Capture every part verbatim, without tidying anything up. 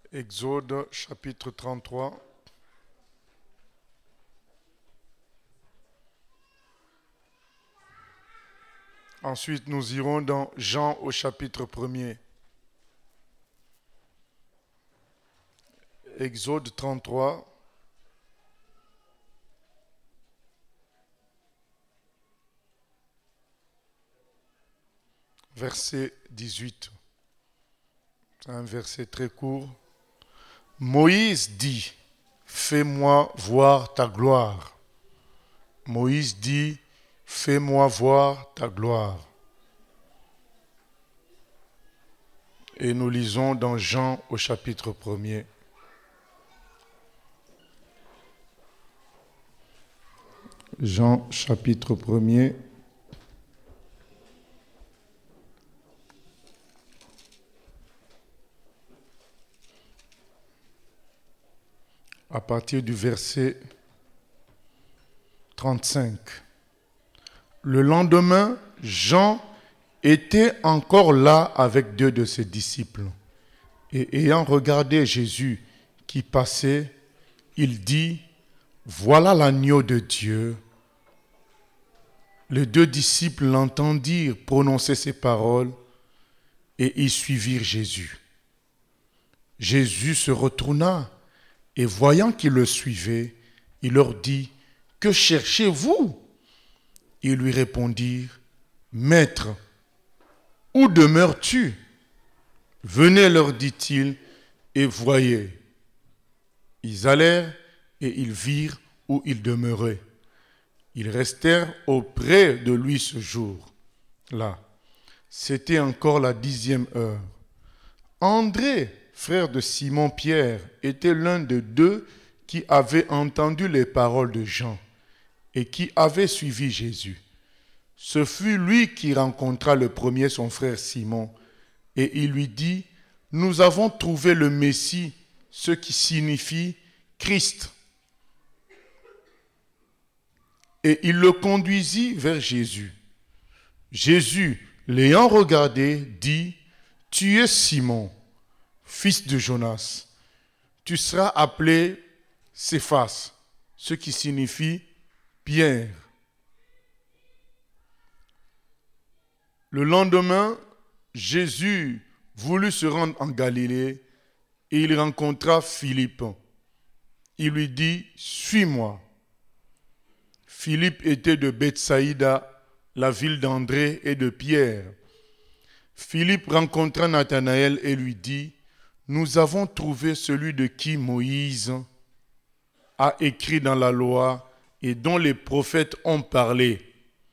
Exode chapitre trente-trois. Ensuite, nous irons dans Jean au chapitre premier. Exode trente-trois. Verset dix-huit. C'est un verset très court. Moïse dit, fais-moi voir ta gloire. Moïse dit, fais-moi voir ta gloire. Et nous lisons dans Jean au chapitre premier. Jean chapitre premier. À partir du verset trente-cinq. Le lendemain, Jean était encore là avec deux de ses disciples. Et ayant regardé Jésus qui passait, il dit, « Voilà l'agneau de Dieu. » Les deux disciples l'entendirent prononcer ces paroles et y suivirent Jésus. Jésus se retourna et voyant qu'ils le suivaient, il leur dit, « Que cherchez-vous » Ils lui répondirent, « Maître, où demeures-tu » Venez, leur dit-il, et voyez. Ils allèrent et ils virent où il demeurait. Ils restèrent auprès de lui ce jour-là. C'était encore la dixième heure. André, frère de Simon-Pierre, était l'un de deux qui avaient entendu les paroles de Jean et qui avait suivi Jésus. Ce fut lui qui rencontra le premier son frère Simon et il lui dit, « Nous avons trouvé le Messie, ce qui signifie Christ. » Et il le conduisit vers Jésus. Jésus, l'ayant regardé, dit, « Tu es Simon, fils de Jonas. Tu seras appelé Céphas, ce qui signifie Pierre. » Le lendemain, Jésus voulut se rendre en Galilée et il rencontra Philippe. Il lui dit, « Suis-moi. » Philippe était de Bethsaïda, la ville d'André et de Pierre. Philippe rencontra Nathanaël et lui dit, « Nous avons trouvé celui de qui Moïse a écrit dans la loi et dont les prophètes ont parlé.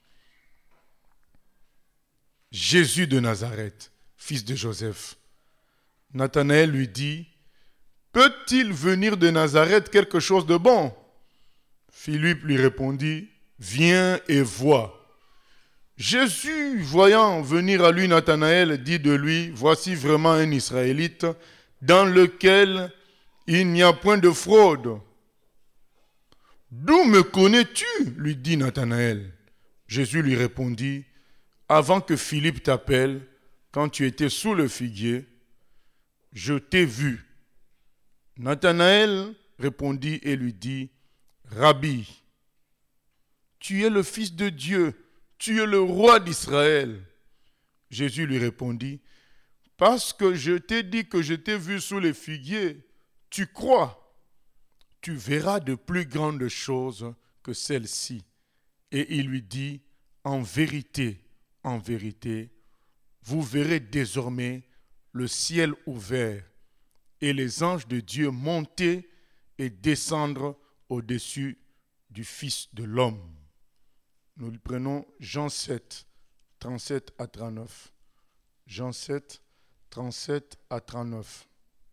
Jésus de Nazareth, fils de Joseph. » Nathanaël lui dit, « Peut-il venir de Nazareth quelque chose de bon ?» Philippe lui répondit, « Viens et vois. » Jésus, voyant venir à lui Nathanaël, dit de lui, « Voici vraiment un Israélite dans lequel il n'y a point de fraude. » « D'où me connais-tu » lui dit Nathanaël. Jésus lui répondit, « Avant que Philippe t'appelle, quand tu étais sous le figuier, je t'ai vu. » Nathanaël répondit et lui dit, « Rabbi, tu es le Fils de Dieu, tu es le roi d'Israël. » Jésus lui répondit, « Parce que je t'ai dit que je t'ai vu sous les figuiers, tu crois. Tu verras de plus grandes choses que celles-ci. » Et il lui dit, « En vérité, en vérité, vous verrez désormais le ciel ouvert et les anges de Dieu monter et descendre au-dessus du Fils de l'homme. » Nous prenons Jean sept, trente-sept à trente-neuf. Jean sept, trente-sept à trente-neuf.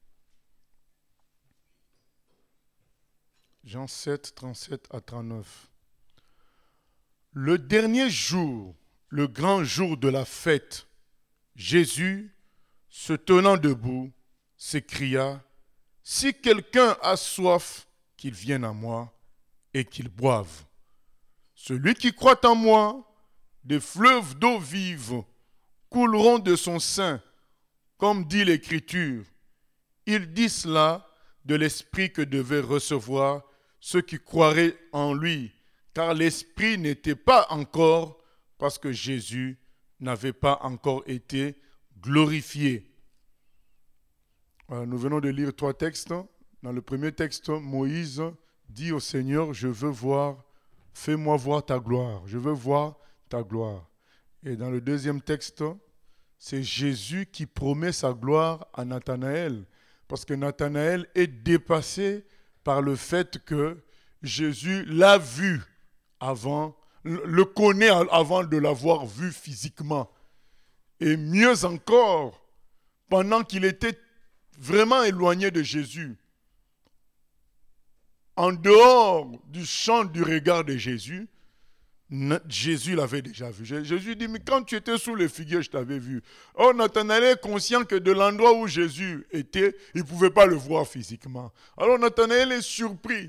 Jean sept, trente-sept à trente-neuf. Le dernier jour, le grand jour de la fête, Jésus, se tenant debout, s'écria, « Si quelqu'un a soif, qu'il vienne à moi et qu'il boive. Celui qui croit en moi, des fleuves d'eau vive couleront de son sein, comme dit l'Écriture. Il dit cela de l'Esprit que devaient recevoir ceux qui croiraient en lui, car l'Esprit n'était pas encore, parce que Jésus n'avait pas encore été glorifié. Alors, nous venons de lire trois textes. Dans le premier texte, Moïse dit au Seigneur, je veux voir, fais-moi voir ta gloire, je veux voir ta gloire. Et dans le deuxième texte, c'est Jésus qui promet sa gloire à Nathanaël, parce que Nathanaël est dépassé par le fait que Jésus l'a vu avant, le connaît avant de l'avoir vu physiquement. Et mieux encore, pendant qu'il était vraiment éloigné de Jésus, en dehors du champ du regard de Jésus, Jésus l'avait déjà vu. Jésus dit, mais quand tu étais sous les figuiers, je t'avais vu. Or, Nathanaël est conscient que de l'endroit où Jésus était, il ne pouvait pas le voir physiquement. Alors, Nathanaël est surpris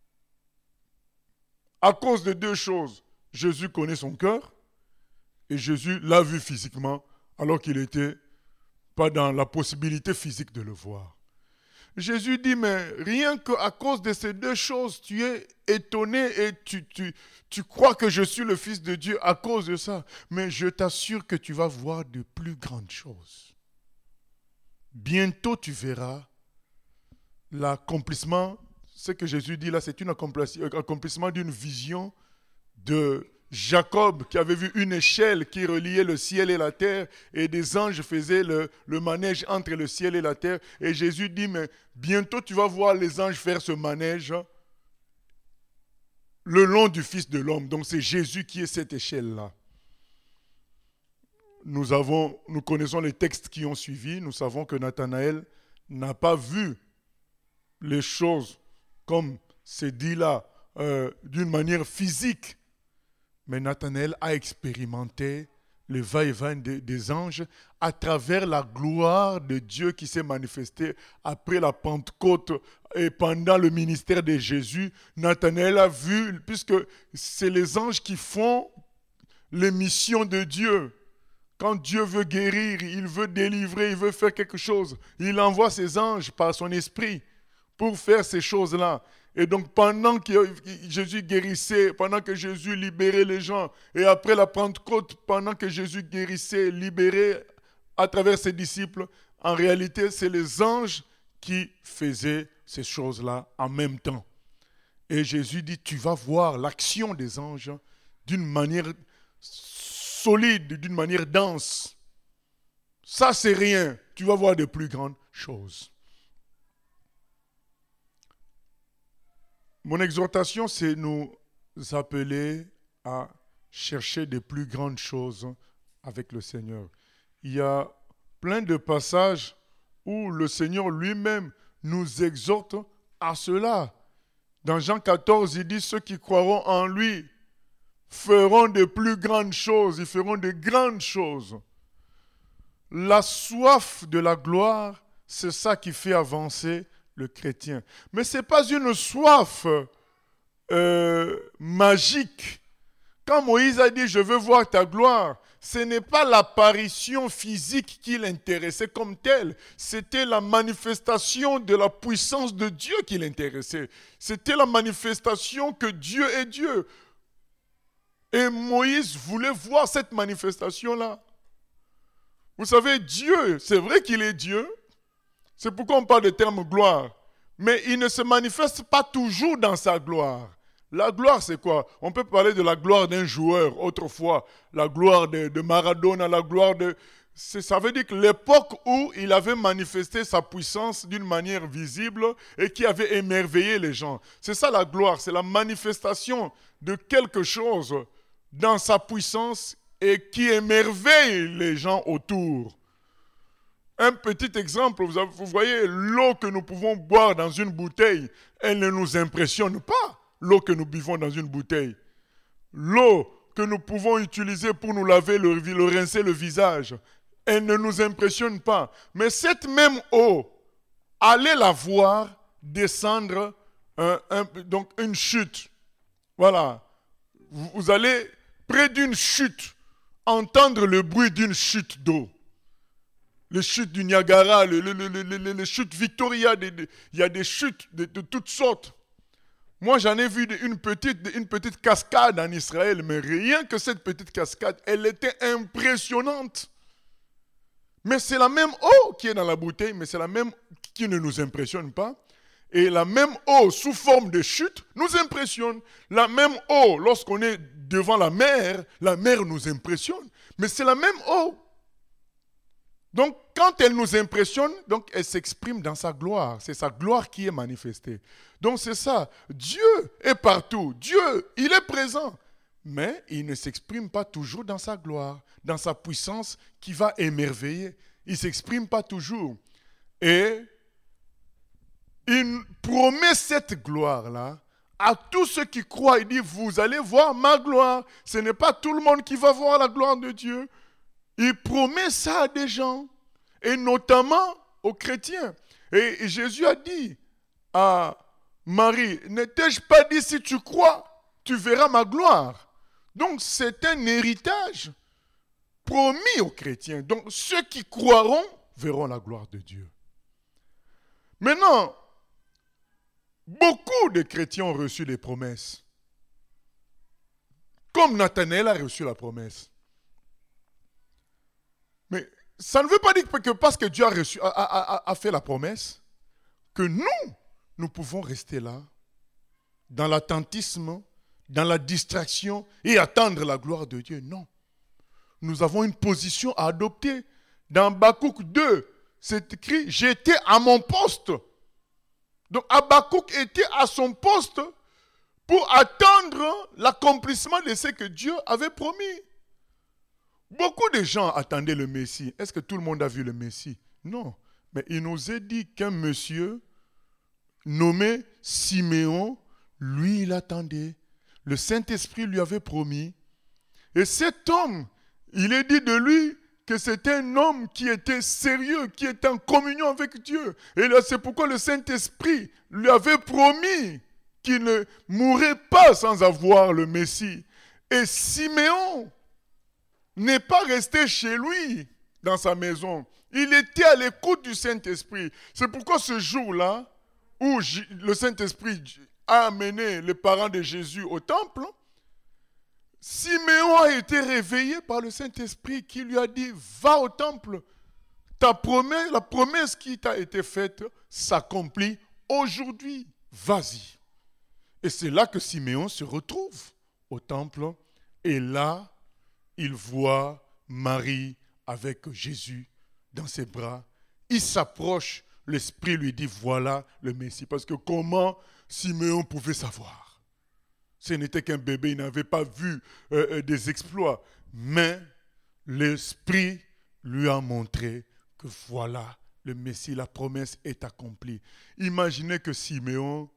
à cause de deux choses. Jésus connaît son cœur et Jésus l'a vu physiquement alors qu'il n'était pas dans la possibilité physique de le voir. Jésus dit, mais rien qu'à cause de ces deux choses, tu es étonné et tu, tu, tu crois que je suis le Fils de Dieu à cause de ça. Mais je t'assure que tu vas voir de plus grandes choses. Bientôt tu verras l'accomplissement, ce que Jésus dit là, c'est un accomplissement d'une vision de Jacob qui avait vu une échelle qui reliait le ciel et la terre et des anges faisaient le, le manège entre le ciel et la terre. Et Jésus dit, mais bientôt tu vas voir les anges faire ce manège le long du Fils de l'homme. Donc c'est Jésus qui est cette échelle-là. Nous, avons, nous connaissons les textes qui ont suivi. Nous savons que Nathanaël n'a pas vu les choses comme c'est dit là, euh, d'une manière physique. Mais Nathanaël a expérimenté le va-et-vient des, des anges à travers la gloire de Dieu qui s'est manifestée après la Pentecôte et pendant le ministère de Jésus. Nathanaël a vu, puisque c'est les anges qui font les missions de Dieu. Quand Dieu veut guérir, il veut délivrer, il veut faire quelque chose, il envoie ses anges par son esprit pour faire ces choses-là. Et donc pendant que Jésus guérissait, pendant que Jésus libérait les gens, et après la Pentecôte, pendant que Jésus guérissait, libérait à travers ses disciples, en réalité, c'est les anges qui faisaient ces choses-là en même temps. Et Jésus dit, tu vas voir l'action des anges d'une manière solide, d'une manière dense. Ça, c'est rien. Tu vas voir de plus grandes choses. Mon exhortation, c'est nous appeler à chercher de plus grandes choses avec le Seigneur. Il y a plein de passages où le Seigneur lui-même nous exhorte à cela. Dans Jean quatorze, il dit, ceux qui croiront en lui feront de plus grandes choses, ils feront de grandes choses. La soif de la gloire, c'est ça qui fait avancer le chrétien. Mais ce n'est pas une soif euh, magique. Quand Moïse a dit « je veux voir ta gloire », ce n'est pas l'apparition physique qui l'intéressait comme telle. C'était la manifestation de la puissance de Dieu qui l'intéressait. C'était la manifestation que Dieu est Dieu. Et Moïse voulait voir cette manifestation-là. Vous savez, Dieu, c'est vrai qu'il est Dieu. C'est pourquoi on parle de terme gloire. Mais il ne se manifeste pas toujours dans sa gloire. La gloire, c'est quoi? On peut parler de la gloire d'un joueur autrefois, la gloire de, de Maradona, la gloire de... C'est, ça veut dire que l'époque où il avait manifesté sa puissance d'une manière visible et qui avait émerveillé les gens. C'est ça la gloire, c'est la manifestation de quelque chose dans sa puissance et qui émerveille les gens autour. Un petit exemple, vous, avez, vous voyez, l'eau que nous pouvons boire dans une bouteille, elle ne nous impressionne pas, l'eau que nous buvons dans une bouteille. L'eau que nous pouvons utiliser pour nous laver, le, le rincer le visage, elle ne nous impressionne pas. Mais cette même eau, allez la voir descendre un, un, donc une chute. Voilà. Vous, vous allez près d'une chute entendre le bruit d'une chute d'eau. les chutes du Niagara, les, les, les, les, les chutes Victoria, il y a des chutes de, de toutes sortes. Moi, j'en ai vu une petite, une petite cascade en Israël, mais rien que cette petite cascade, elle était impressionnante. Mais c'est la même eau qui est dans la bouteille, mais c'est la même qui ne nous impressionne pas. Et la même eau sous forme de chute nous impressionne. La même eau, lorsqu'on est devant la mer, la mer nous impressionne. Mais c'est la même eau. Donc, quand elle nous impressionne, donc elle s'exprime dans sa gloire. C'est sa gloire qui est manifestée. Donc, c'est ça. Dieu est partout. Dieu, il est présent. Mais il ne s'exprime pas toujours dans sa gloire, dans sa puissance qui va émerveiller. Il ne s'exprime pas toujours. Et il promet cette gloire-là à tous ceux qui croient. Il dit, vous allez voir ma gloire. Ce n'est pas tout le monde qui va voir la gloire de Dieu. Il promet ça à des gens, et notamment aux chrétiens. Et Jésus a dit à Marie, ne t'ai-je pas dit, si tu crois, tu verras ma gloire. Donc c'est un héritage promis aux chrétiens. Donc ceux qui croiront verront la gloire de Dieu. Maintenant, beaucoup de chrétiens ont reçu les promesses. Comme Nathanaël a reçu la promesse. Mais ça ne veut pas dire que parce que Dieu a, reçu, a, a, a fait la promesse, que nous, nous pouvons rester là, dans l'attentisme, dans la distraction et attendre la gloire de Dieu. Non. Nous avons une position à adopter. Dans Habakkuk deux, c'est écrit, j'étais à mon poste. Donc Habakkuk était à son poste pour attendre l'accomplissement de ce que Dieu avait promis. Beaucoup de gens attendaient le Messie. Est-ce que tout le monde a vu le Messie? Non. Mais il nous est dit qu'un monsieur nommé Siméon, lui, il attendait. Le Saint-Esprit lui avait promis. Et cet homme, il est dit de lui que c'était un homme qui était sérieux, qui était en communion avec Dieu. Et là, c'est pourquoi le Saint-Esprit lui avait promis qu'il ne mourrait pas sans avoir le Messie. Et Siméon n'est pas resté chez lui, dans sa maison. Il était à l'écoute du Saint-Esprit. C'est pourquoi ce jour-là, où le Saint-Esprit a amené les parents de Jésus au temple, Siméon a été réveillé par le Saint-Esprit qui lui a dit, va au temple. Ta promesse, la promesse qui t'a été faite s'accomplit aujourd'hui. Vas-y. Et c'est là que Siméon se retrouve au temple. Et là, il voit Marie avec Jésus dans ses bras. Il s'approche, l'Esprit lui dit, voilà le Messie. Parce que comment Siméon pouvait savoir? Ce n'était qu'un bébé, il n'avait pas vu euh, des exploits. Mais l'Esprit lui a montré que voilà le Messie, la promesse est accomplie. Imaginez que Siméon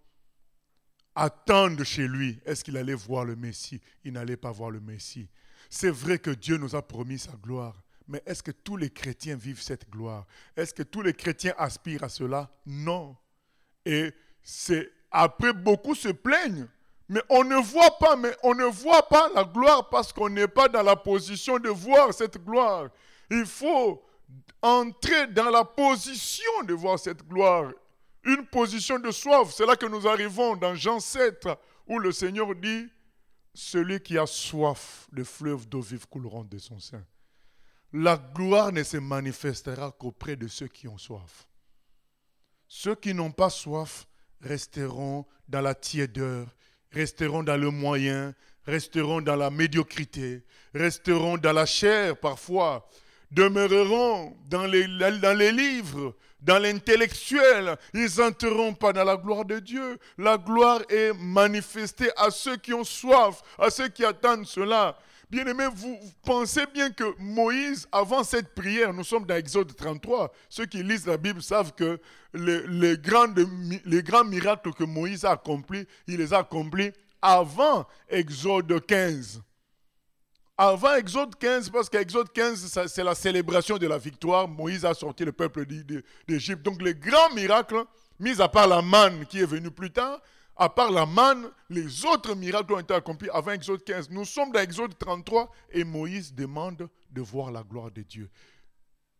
attende chez lui. Est-ce qu'il allait voir le Messie? Il n'allait pas voir le Messie. C'est vrai que Dieu nous a promis sa gloire, mais est-ce que tous les chrétiens vivent cette gloire? Est-ce que tous les chrétiens aspirent à cela? Non. Et c'est après beaucoup se plaignent, mais on ne voit pas, mais on ne voit pas la gloire parce qu'on n'est pas dans la position de voir cette gloire. Il faut entrer dans la position de voir cette gloire, une position de soif. C'est là que nous arrivons dans Jean sept, où le Seigneur dit, celui qui a soif, de fleuves d'eau vive couleront de son sein. La gloire ne se manifestera qu'auprès de ceux qui ont soif. Ceux qui n'ont pas soif resteront dans la tiédeur, resteront dans le moyen, resteront dans la médiocrité, resteront dans la chair parfois, demeureront dans les, dans les livres, dans l'intellectuel. Ils n'entreront pas dans la gloire de Dieu. La gloire est manifestée à ceux qui ont soif, à ceux qui attendent cela. Bien-aimés, vous pensez bien que Moïse, avant cette prière, nous sommes dans Exode trente-trois, ceux qui lisent la Bible savent que les, les, grands, les grands miracles que Moïse a accomplis, il les a accomplis avant Exode quinze. Avant Exode quinze, parce qu'Exode quinze, c'est la célébration de la victoire. Moïse a sorti le peuple d'Égypte. Donc les grands miracles, mis à part la manne qui est venue plus tard, à part la manne, les autres miracles ont été accomplis avant Exode quinze. Nous sommes dans Exode trente-trois et Moïse demande de voir la gloire de Dieu.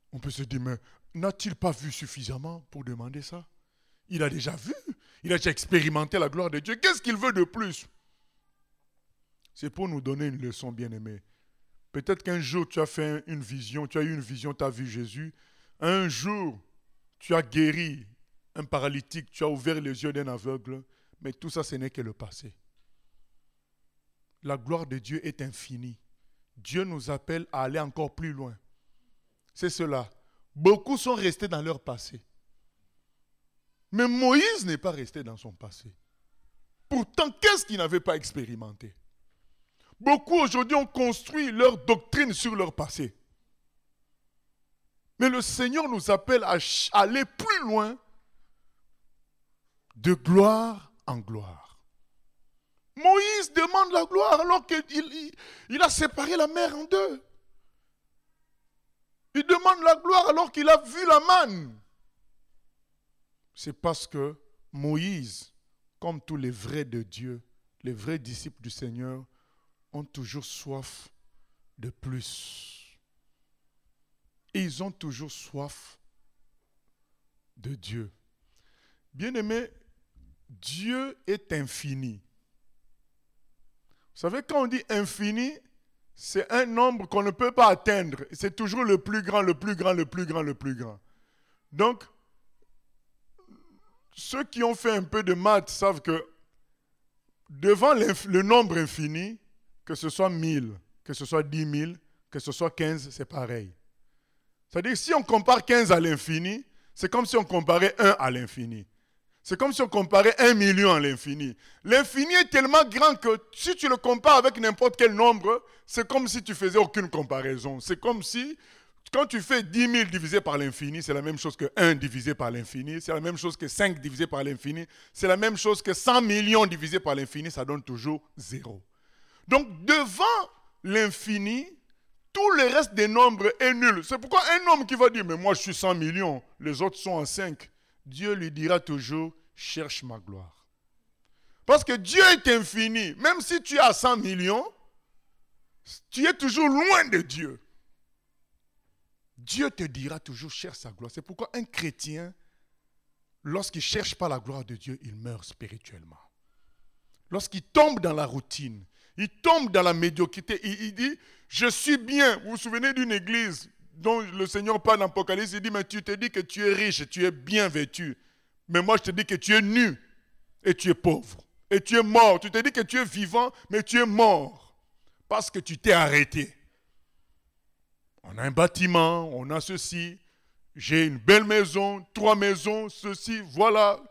On peut se dire, mais n'a-t-il pas vu suffisamment pour demander ça? Il a déjà vu, il a déjà expérimenté la gloire de Dieu. Qu'est-ce qu'il veut de plus? C'est pour nous donner une leçon, bien-aimée. Peut-être qu'un jour, tu as fait une vision, tu as eu une vision, tu as vu Jésus. Un jour, tu as guéri un paralytique, tu as ouvert les yeux d'un aveugle. Mais tout ça, ce n'est que le passé. La gloire de Dieu est infinie. Dieu nous appelle à aller encore plus loin. C'est cela. Beaucoup sont restés dans leur passé. Mais Moïse n'est pas resté dans son passé. Pourtant, qu'est-ce qu'il n'avait pas expérimenté? Beaucoup aujourd'hui ont construit leur doctrine sur leur passé. Mais le Seigneur nous appelle à aller plus loin, de gloire en gloire. Moïse demande la gloire alors qu'il il, il a séparé la mer en deux. Il demande la gloire alors qu'il a vu la manne. C'est parce que Moïse, comme tous les vrais de Dieu, les vrais disciples du Seigneur, ont toujours soif de plus. Et ils ont toujours soif de Dieu. Bien-aimés, Dieu est infini. Vous savez, quand on dit infini, c'est un nombre qu'on ne peut pas atteindre. C'est toujours le plus grand, le plus grand, le plus grand, le plus grand. Donc, ceux qui ont fait un peu de maths savent que devant le nombre infini, que ce soit mille, que ce soit dix mille, que ce soit quinze, c'est pareil. C'est-à-dire que si on compare quinze à l'infini, c'est comme si on comparait un à l'infini. C'est comme si on comparait un million à l'infini. L'infini est tellement grand que si tu le compares avec n'importe quel nombre, c'est comme si tu faisais aucune comparaison. C'est comme si, quand tu fais dix mille divisé par l'infini, c'est la même chose que un divisé par l'infini. C'est la même chose que cinq divisé par l'infini. C'est la même chose que cent millions divisé par l'infini. Ça donne toujours zéro. Donc, devant l'infini, tout le reste des nombres est nul. C'est pourquoi un homme qui va dire, mais moi je suis cent millions, les autres sont à cinq. Dieu lui dira toujours, cherche ma gloire. Parce que Dieu est infini. Même si tu as cent millions, tu es toujours loin de Dieu. Dieu te dira toujours, cherche sa gloire. C'est pourquoi un chrétien, lorsqu'il ne cherche pas la gloire de Dieu, il meurt spirituellement. Lorsqu'il tombe dans la routine, il tombe dans la médiocrité, il, il dit, je suis bien. Vous vous souvenez d'une église dont le Seigneur parle dans l'Apocalypse, il dit, mais tu te dis que tu es riche, tu es bien vêtu. Mais moi, je te dis que tu es nu et tu es pauvre. Et tu es mort. Tu te dis que tu es vivant, mais tu es mort. Parce que tu t'es arrêté. On a un bâtiment, on a ceci. J'ai une belle maison, trois maisons, ceci, voilà.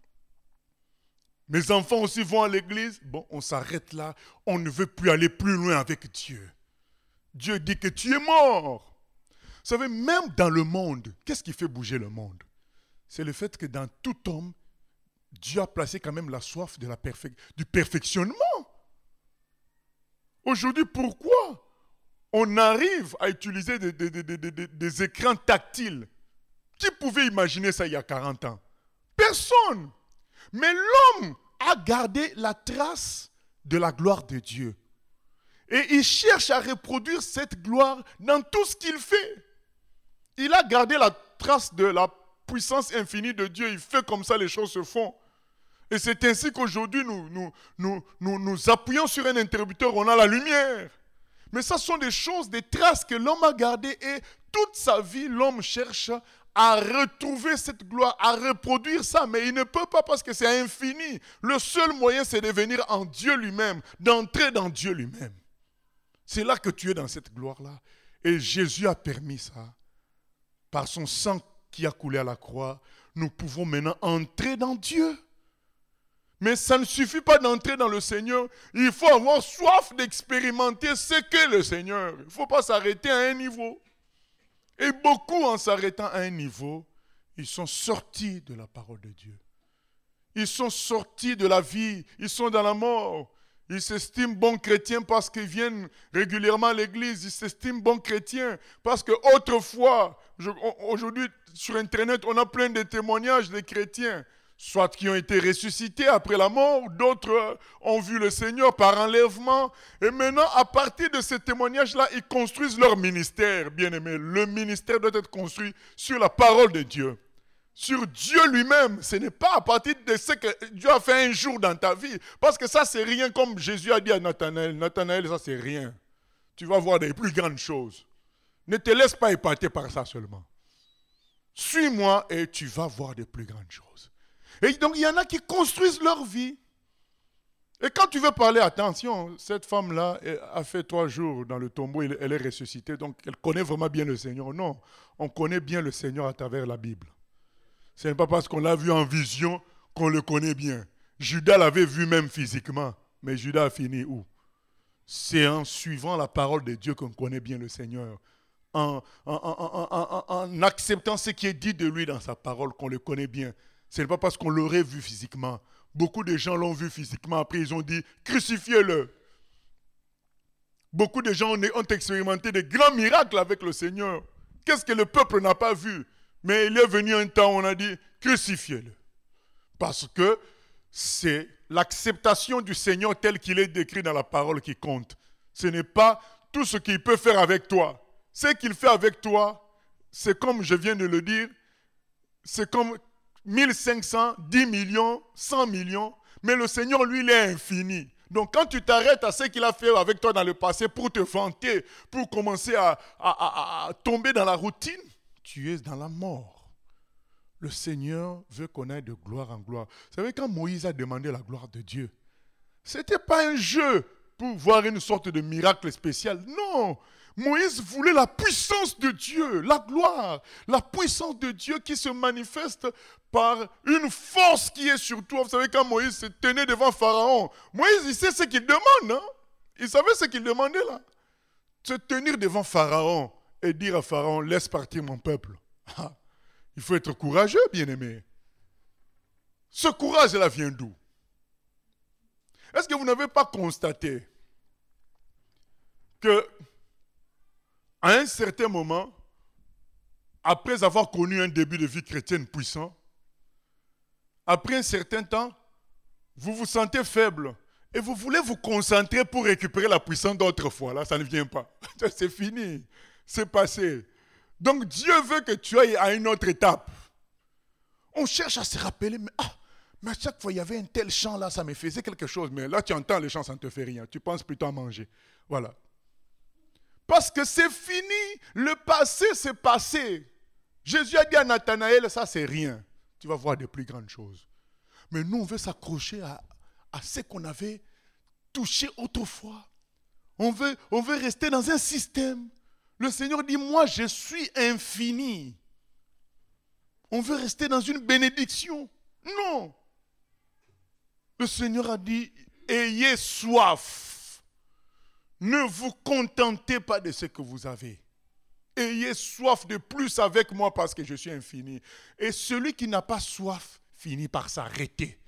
Mes enfants aussi vont à l'église. Bon, on s'arrête là. On ne veut plus aller plus loin avec Dieu. Dieu dit que tu es mort. Vous savez, même dans le monde, qu'est-ce qui fait bouger le monde? C'est le fait que dans tout homme, Dieu a placé quand même la soif de la perfec- du perfectionnement. Aujourd'hui, pourquoi on arrive à utiliser des, des, des, des, des, des écrans tactiles? Qui pouvait imaginer ça il y a quarante ans? Personne. Mais l'homme a gardé la trace de la gloire de Dieu. Et il cherche à reproduire cette gloire dans tout ce qu'il fait. Il a gardé la trace de la puissance infinie de Dieu. Il fait comme ça, les choses se font. Et c'est ainsi qu'aujourd'hui, nous, nous, nous, nous, nous appuyons sur un interrupteur, on a la lumière. Mais ça sont des choses, des traces que l'homme a gardées. Et toute sa vie, l'homme cherche à retrouver cette gloire, à reproduire ça. Mais il ne peut pas parce que c'est infini. Le seul moyen, c'est de venir en Dieu lui-même, d'entrer dans Dieu lui-même. C'est là que tu es dans cette gloire-là. Et Jésus a permis ça. Par son sang qui a coulé à la croix, nous pouvons maintenant entrer dans Dieu. Mais ça ne suffit pas d'entrer dans le Seigneur. Il faut avoir soif d'expérimenter ce qu'est le Seigneur. Il ne faut pas s'arrêter à un niveau. Et beaucoup, en s'arrêtant à un niveau, ils sont sortis de la parole de Dieu. Ils sont sortis de la vie. Ils sont dans la mort. Ils s'estiment bons chrétiens parce qu'ils viennent régulièrement à l'église. Ils s'estiment bons chrétiens parce qu'autrefois, aujourd'hui sur Internet, on a plein de témoignages des chrétiens. soit qui ont été ressuscités après la mort, d'autres ont vu le Seigneur par enlèvement. Et maintenant, à partir de ces témoignages-là, ils construisent leur ministère, bien-aimés. Le ministère doit être construit sur la parole de Dieu, sur Dieu lui-même. Ce n'est pas à partir de ce que Dieu a fait un jour dans ta vie. Parce que ça, c'est rien, comme Jésus a dit à Nathanaël. Nathanaël, ça, c'est rien. Tu vas voir des plus grandes choses. Ne te laisse pas épater par ça seulement. Suis-moi et tu vas voir des plus grandes choses. Et donc, il y en a qui construisent leur vie. Et quand tu veux parler, attention, cette femme-là a fait trois jours dans le tombeau, elle est ressuscitée, donc elle connaît vraiment bien le Seigneur. Non, on connaît bien le Seigneur à travers la Bible. Ce n'est pas parce qu'on l'a vu en vision qu'on le connaît bien. Judas l'avait vu même physiquement, mais Judas a fini où? C'est en suivant la parole de Dieu qu'on connaît bien le Seigneur. En, en, en, en, en, en acceptant ce qui est dit de lui dans sa parole qu'on le connaît bien. Ce n'est pas parce qu'on l'aurait vu physiquement. Beaucoup de gens l'ont vu physiquement, après ils ont dit « crucifiez-le ». Beaucoup de gens ont, ont expérimenté des grands miracles avec le Seigneur. Qu'est-ce que le peuple n'a pas vu? Mais il est venu un temps où on a dit « crucifiez-le ». Parce que c'est l'acceptation du Seigneur tel qu'il est décrit dans la parole qui compte. Ce n'est pas tout ce qu'il peut faire avec toi. Ce qu'il fait avec toi, c'est comme je viens de le dire, c'est comme mille cinq cents, dix millions, cent millions, mais le Seigneur, lui, il est infini. Donc quand tu t'arrêtes à ce qu'il a fait avec toi dans le passé pour te vanter, pour commencer à, à, à, à tomber dans la routine, tu es dans la mort. Le Seigneur veut qu'on aille de gloire en gloire. Vous savez, quand Moïse a demandé la gloire de Dieu, ce n'était pas un jeu pour voir une sorte de miracle spécial. Non, Moïse voulait la puissance de Dieu, la gloire, la puissance de Dieu qui se manifeste par une force qui est sur toi. Vous savez, quand Moïse se tenait devant Pharaon, Moïse, il sait ce qu'il demande. Hein? Il savait ce qu'il demandait là. Se tenir devant Pharaon et dire à Pharaon, laisse partir mon peuple. Il faut être courageux, bien-aimé. Ce courage-là vient d'où? Est-ce que vous n'avez pas constaté que à un certain moment, après avoir connu un début de vie chrétienne puissant, après un certain temps, vous vous sentez faible et vous voulez vous concentrer pour récupérer la puissance d'autrefois. Là, ça ne vient pas. C'est fini. C'est passé. Donc Dieu veut que tu ailles à une autre étape. On cherche à se rappeler, mais, ah, mais à chaque fois il y avait un tel chant là, ça me faisait quelque chose. Mais là tu entends le chant, ça ne te fait rien. Tu penses plutôt à manger. Voilà. Parce que c'est fini. Le passé, c'est passé. Jésus a dit à Nathanaël, ça c'est rien. Tu vas voir de plus grandes choses. Mais nous, on veut s'accrocher à, à ce qu'on avait touché autrefois. On veut, on veut rester dans un système. Le Seigneur dit, moi je suis infini. On veut rester dans une bénédiction. Non. Le Seigneur a dit, ayez soif. Ne vous contentez pas de ce que vous avez. Ayez soif de plus avec moi parce que je suis infini. Et celui qui n'a pas soif finit par s'arrêter.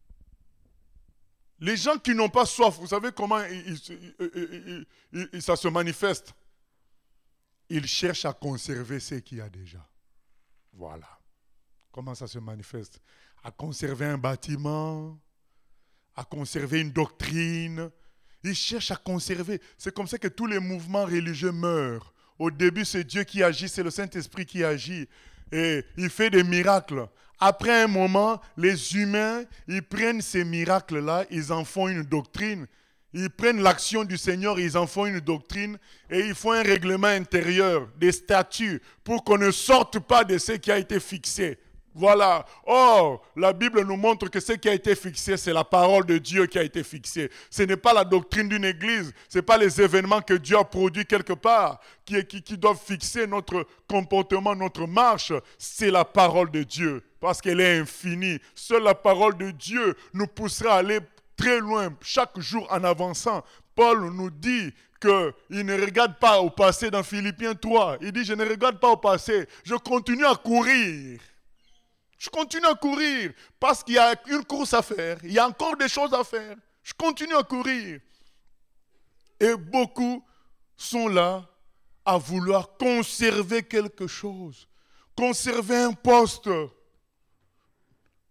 Les gens qui n'ont pas soif, vous savez comment il, il, il, il, ça se manifeste? Ils cherchent à conserver ce qu'il y a déjà. Voilà. Comment ça se manifeste? À conserver un bâtiment, à conserver une doctrine. Ils cherchent à conserver. C'est comme ça que tous les mouvements religieux meurent. Au début, c'est Dieu qui agit, c'est le Saint-Esprit qui agit. Et il fait des miracles. Après un moment, les humains, ils prennent ces miracles-là, ils en font une doctrine. Ils prennent l'action du Seigneur, ils en font une doctrine et ils font un règlement intérieur, des statuts, pour qu'on ne sorte pas de ce qui a été fixé. Voilà. Or, la Bible nous montre que ce qui a été fixé, c'est la parole de Dieu qui a été fixée. Ce n'est pas la doctrine d'une église, ce n'est pas les événements que Dieu a produits quelque part qui, qui, qui doivent fixer notre comportement, notre marche. C'est la parole de Dieu, parce qu'elle est infinie. Seule la parole de Dieu nous poussera à aller très loin, chaque jour en avançant. Paul nous dit qu'il ne regarde pas au passé dans Philippiens trois. Il dit, je ne regarde pas au passé, je continue à courir. Je continue à courir parce qu'il y a une course à faire. Il y a encore des choses à faire. Je continue à courir. Et beaucoup sont là à vouloir conserver quelque chose. Conserver un poste.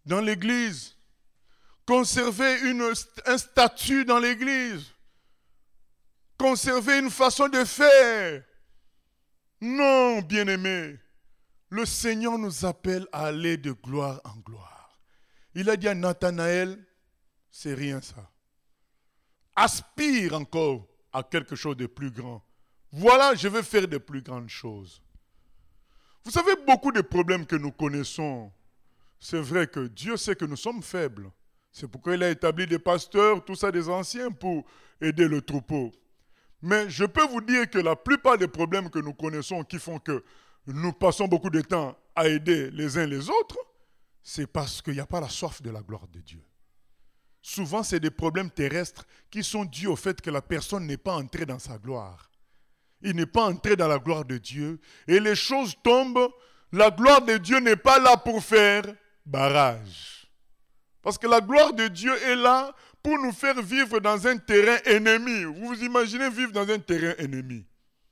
dans l'église, conserver une, un statut dans l'église, conserver une façon de faire. Non, bien-aimés, le Seigneur nous appelle à aller de gloire en gloire. Il a dit à Nathanaël, c'est rien ça. Aspire encore à quelque chose de plus grand. Voilà, je veux faire de plus grandes choses. Vous savez, beaucoup de problèmes que nous connaissons, c'est vrai que Dieu sait que nous sommes faibles. C'est pourquoi il a établi des pasteurs, tout ça, des anciens pour aider le troupeau. Mais je peux vous dire que la plupart des problèmes que nous connaissons qui font que nous passons beaucoup de temps à aider les uns les autres, c'est parce qu'il n'y a pas la soif de la gloire de Dieu. Souvent, c'est des problèmes terrestres qui sont dus au fait que la personne n'est pas entrée dans sa gloire. Il n'est pas entré dans la gloire de Dieu. Et les choses tombent. La gloire de Dieu n'est pas là pour faire barrage. Parce que la gloire de Dieu est là pour nous faire vivre dans un terrain ennemi. Vous vous imaginez vivre dans un terrain ennemi.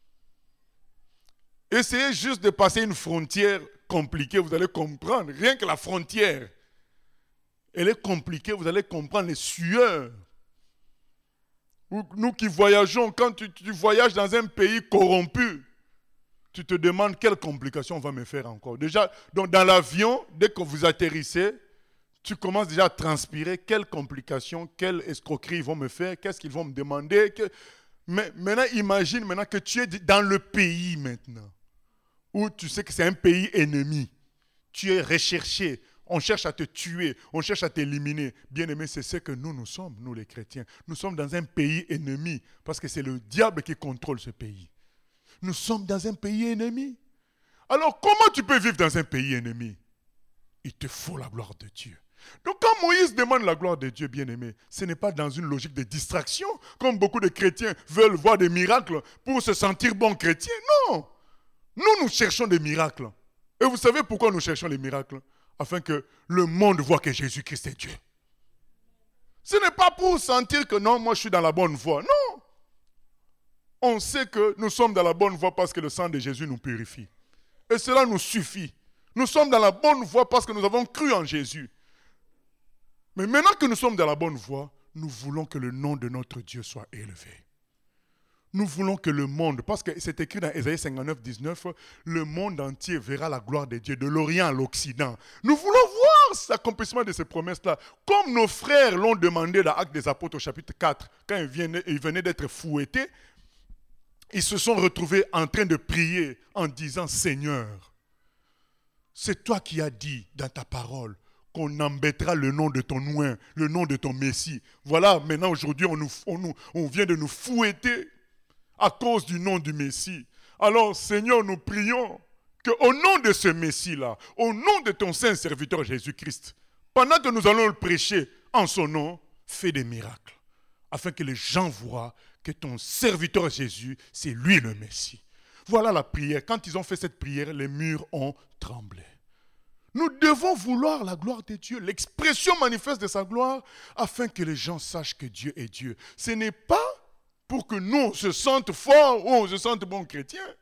Essayez juste de passer une frontière compliquée, vous allez comprendre. Rien que la frontière, elle est compliquée, vous allez comprendre les sueurs. Nous qui voyageons, quand tu, tu voyages dans un pays corrompu, tu te demandes quelles complications on va me faire encore. Déjà, donc dans l'avion, dès que vous atterrissez, tu commences déjà à transpirer quelles complications, quelles escroqueries ils vont me faire, qu'est-ce qu'ils vont me demander. Que... Mais maintenant, imagine maintenant que tu es dans le pays maintenant, où tu sais que c'est un pays ennemi. Tu es recherché. On cherche à te tuer, on cherche à t'éliminer. Bien-aimé, c'est ce que nous, nous sommes, nous les chrétiens. Nous sommes dans un pays ennemi, parce que c'est le diable qui contrôle ce pays. Nous sommes dans un pays ennemi. Alors, comment tu peux vivre dans un pays ennemi? Il te faut la gloire de Dieu. Donc, quand Moïse demande la gloire de Dieu, bien-aimé, ce n'est pas dans une logique de distraction, comme beaucoup de chrétiens veulent voir des miracles pour se sentir bons chrétiens. Non! Nous, nous cherchons des miracles. Et vous savez pourquoi nous cherchons les miracles? Afin que le monde voit que Jésus-Christ est Dieu. Ce n'est pas pour sentir que non, moi je suis dans la bonne voie. Non. On sait que nous sommes dans la bonne voie parce que le sang de Jésus nous purifie. Et cela nous suffit. Nous sommes dans la bonne voie parce que nous avons cru en Jésus. Mais maintenant que nous sommes dans la bonne voie, nous voulons que le nom de notre Dieu soit élevé. Nous voulons que le monde, parce que c'est écrit dans Ésaïe cinquante-neuf, dix-neuf, le monde entier verra la gloire de Dieu, de l'Orient à l'Occident. Nous voulons voir l'accomplissement de ces promesses-là. Comme nos frères l'ont demandé dans Actes des Apôtres au chapitre quatre, quand ils venaient, ils venaient d'être fouettés, ils se sont retrouvés en train de prier en disant « Seigneur, c'est toi qui as dit dans ta parole qu'on embêtera le nom de ton oint, le nom de ton Messie. Voilà, maintenant aujourd'hui, on, nous, on, nous, on vient de nous fouetter à cause du nom du Messie. Alors, Seigneur, nous prions qu'au nom de ce Messie-là, au nom de ton saint serviteur Jésus-Christ, pendant que nous allons le prêcher en son nom, fais des miracles, afin que les gens voient que ton serviteur Jésus, c'est lui le Messie. Voilà la prière. Quand ils ont fait cette prière, les murs ont tremblé. Nous devons vouloir la gloire de Dieu, l'expression manifeste de sa gloire, afin que les gens sachent que Dieu est Dieu. Ce n'est pas pour que nous on se sente forts ou on se sente bons chrétiens,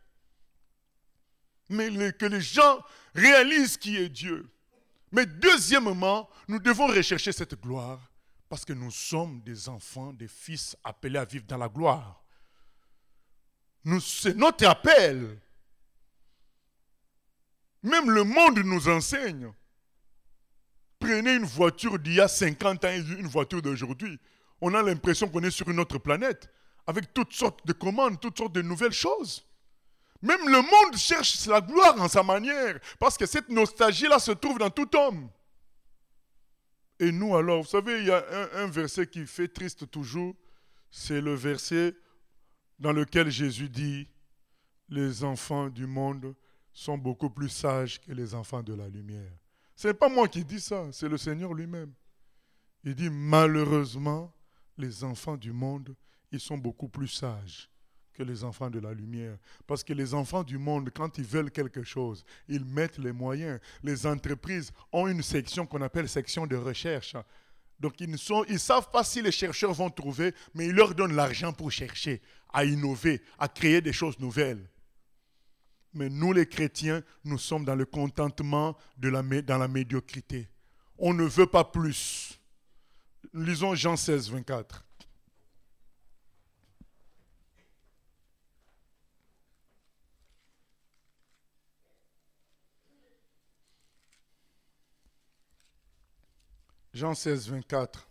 mais les, que les gens réalisent qui est Dieu. Mais deuxièmement, nous devons rechercher cette gloire parce que nous sommes des enfants, des fils appelés à vivre dans la gloire. Nous, c'est notre appel. Même le monde nous enseigne. Prenez une voiture d'il y a cinquante ans et une voiture d'aujourd'hui. On a l'impression qu'on est sur une autre planète, avec toutes sortes de commandes, toutes sortes de nouvelles choses. Même le monde cherche la gloire en sa manière, parce que cette nostalgie-là se trouve dans tout homme. Et nous alors, vous savez, il y a un, un verset qui fait triste toujours, c'est le verset dans lequel Jésus dit « Les enfants du monde sont beaucoup plus sages que les enfants de la lumière. » Ce n'est pas moi qui dis ça, c'est le Seigneur lui-même. Il dit « Malheureusement, les enfants du monde, ils sont beaucoup plus sages que les enfants de la lumière. » Parce que les enfants du monde, quand ils veulent quelque chose, ils mettent les moyens. Les entreprises ont une section qu'on appelle section de recherche. Donc ils ne sont, ils savent pas si les chercheurs vont trouver, mais ils leur donnent l'argent pour chercher, à innover, à créer des choses nouvelles. Mais nous les chrétiens, nous sommes dans le contentement, de la, dans la médiocrité. on ne veut pas plus. Lisons Jean seize, vingt-quatre. Jean seize, vingt-quatre.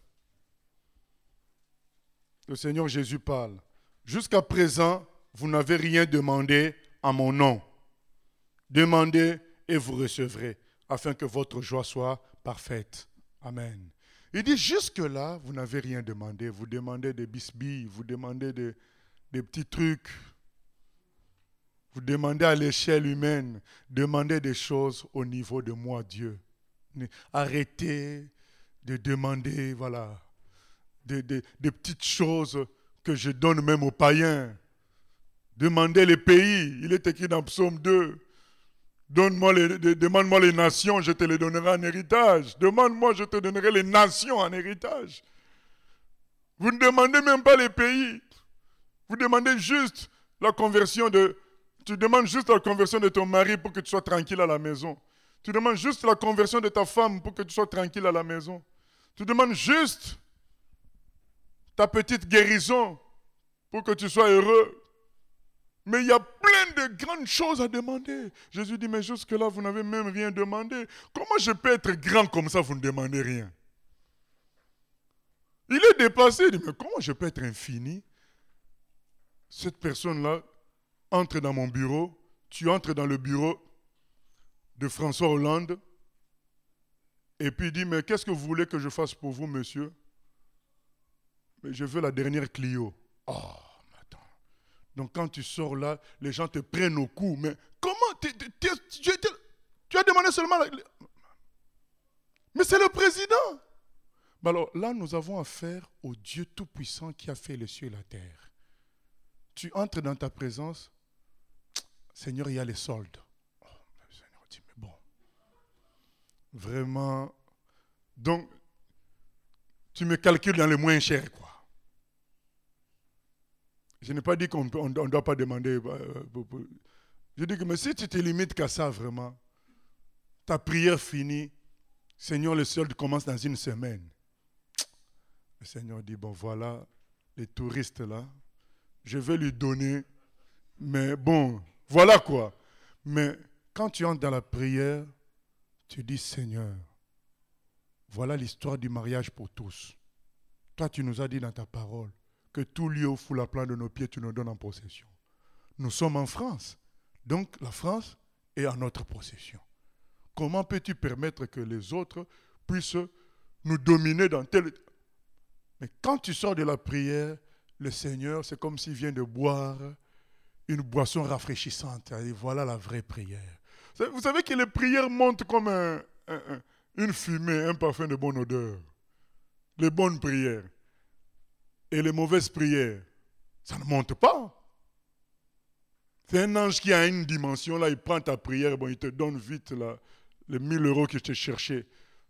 Le Seigneur Jésus parle. Jusqu'à présent, vous n'avez rien demandé à mon nom. Demandez et vous recevrez, afin que votre joie soit parfaite. Amen. Il dit, jusque-là, vous n'avez rien demandé. Vous demandez des bisbilles, vous demandez des, des petits trucs. Vous demandez à l'échelle humaine, demandez des choses au niveau de moi, Dieu. Arrêtez de demander, voilà, des, des, des petites choses que je donne même aux païens. Demandez les pays. Il est écrit dans Psaume deux. Donne-moi les, de, demande-moi les nations, je te les donnerai en héritage. Demande-moi, je te donnerai les nations en héritage. Vous ne demandez même pas les pays. Vous demandez juste la conversion de... Tu demandes juste la conversion de ton mari pour que tu sois tranquille à la maison. Tu demandes juste la conversion de ta femme pour que tu sois tranquille à la maison. Tu demandes juste ta petite guérison pour que tu sois heureux. Mais il y a plein de grandes choses à demander. Jésus dit, mais jusque-là, vous n'avez même rien demandé. Comment je peux être grand comme ça, vous ne demandez rien? Il est dépassé. Il dit, mais comment je peux être infini? Cette personne-là entre dans mon bureau. Tu entres dans le bureau de François Hollande. Et puis il dit, mais qu'est-ce que vous voulez que je fasse pour vous, monsieur? Mais je veux la dernière Clio. Oh, mais attends. Donc quand tu sors là, les gens te prennent au cou. Mais comment t'es, t'es, t'es, tu, t'es, tu as demandé seulement... La... Mais c'est le président. Ben alors là, nous avons affaire au Dieu Tout-Puissant qui a fait les cieux et la terre. Tu entres dans ta présence. Seigneur, il y a les soldes. Oh, le Seigneur dit, mais bon. Vraiment. Donc, tu me calcules dans le moins cher, quoi. Je n'ai pas dit qu'on ne doit pas demander. Euh, je dis que mais si tu te limites qu'à ça, vraiment, ta prière finie, Seigneur, le solde commence dans une semaine. Le Seigneur dit, bon, voilà, les touristes là, je vais lui donner, mais bon, voilà quoi. Mais quand tu entres dans la prière, tu dis, Seigneur, voilà l'histoire du mariage pour tous. Toi, tu nous as dit dans ta parole que tout lieu où fout la plante de nos pieds, tu nous donnes en possession. Nous sommes en France. Donc, la France est en notre possession. Comment peux-tu permettre que les autres puissent nous dominer dans tel... Mais quand tu sors de la prière, le Seigneur, c'est comme s'il vient de boire une boisson rafraîchissante. Et voilà la vraie prière. Vous savez que les prières montent comme un, un, un, une fumée, un parfum de bonne odeur. Les bonnes prières. Et les mauvaises prières, ça ne monte pas. C'est un ange qui a une dimension, là, il prend ta prière, bon, il te donne vite là, les mille euros que tu cherchais.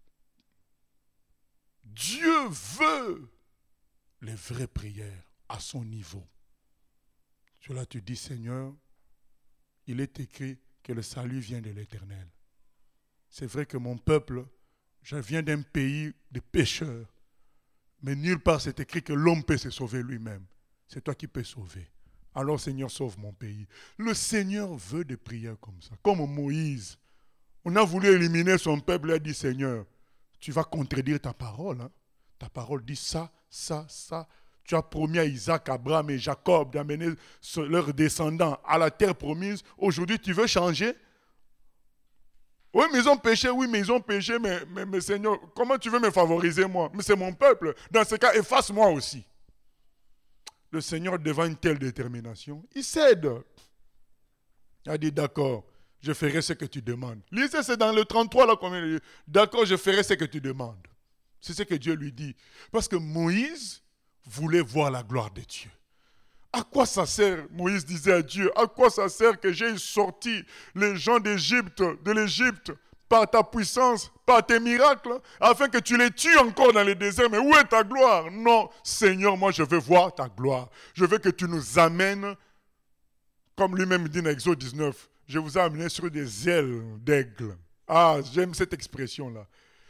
Dieu veut les vraies prières à son niveau. Cela tu dis, Seigneur, il est écrit que le salut vient de l'Éternel. C'est vrai que mon peuple, je viens d'un pays de pécheurs. Mais nulle part c'est écrit que l'homme peut se sauver lui-même. C'est toi qui peux sauver. Alors Seigneur, sauve mon pays. Le Seigneur veut des prières comme ça. Comme Moïse. On a voulu éliminer son peuple. Il a dit, Seigneur, tu vas contredire ta parole. Hein? Ta parole dit ça, ça, ça. Tu as promis à Isaac, Abraham et Jacob d'amener leurs descendants à la terre promise. Aujourd'hui, tu veux changer? Oui, mais ils ont péché, oui, mais ils ont péché, mais, mais, mais Seigneur, comment tu veux me favoriser, moi? Mais c'est mon peuple. Dans ce cas, efface-moi aussi. Le Seigneur, devant une telle détermination, il cède. Il a dit, d'accord, je ferai ce que tu demandes. Lisez, c'est dans le trente-trois, là, combien il dit, d'accord, je ferai ce que tu demandes. C'est ce que Dieu lui dit. Parce que Moïse voulait voir la gloire de Dieu. À quoi ça sert, Moïse disait à Dieu, à quoi ça sert que j'ai sorti les gens d'Égypte, de l'Égypte, par ta puissance, par tes miracles, afin que tu les tues encore dans le désert. Mais où est ta gloire? Non, Seigneur, moi je veux voir ta gloire. Je veux que tu nous amènes, comme lui-même dit dans Exode dix-neuf, je vous ai amené sur des ailes d'aigle. Ah, j'aime cette expression-là.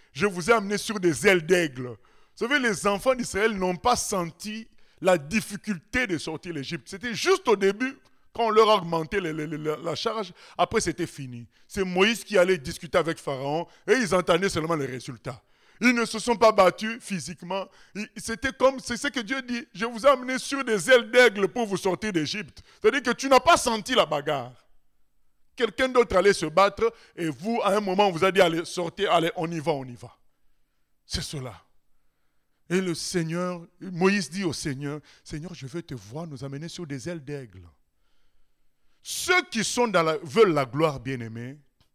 Je vous ai amené sur des ailes d'aigle. Vous savez, les enfants d'Israël n'ont pas senti la difficulté de sortir l'Égypte. C'était juste au début, quand on leur a augmenté les, les, les, la charge. Après, c'était fini. C'est Moïse qui allait discuter avec Pharaon et ils entendaient seulement les résultats. Ils ne se sont pas battus physiquement. C'était comme, c'est ce que Dieu dit. Je vous ai amené sur des ailes d'aigle pour vous sortir d'Égypte. C'est-à-dire que tu n'as pas senti la bagarre. Quelqu'un d'autre allait se battre et vous, à un moment, on vous a dit, allez, sortez, allez, on y va, on y va. C'est cela. Et le Seigneur, Moïse dit au Seigneur, Seigneur, je veux te voir nous amener sur des ailes d'aigle. Ceux qui sont dans la, veulent la gloire, bien-aimés,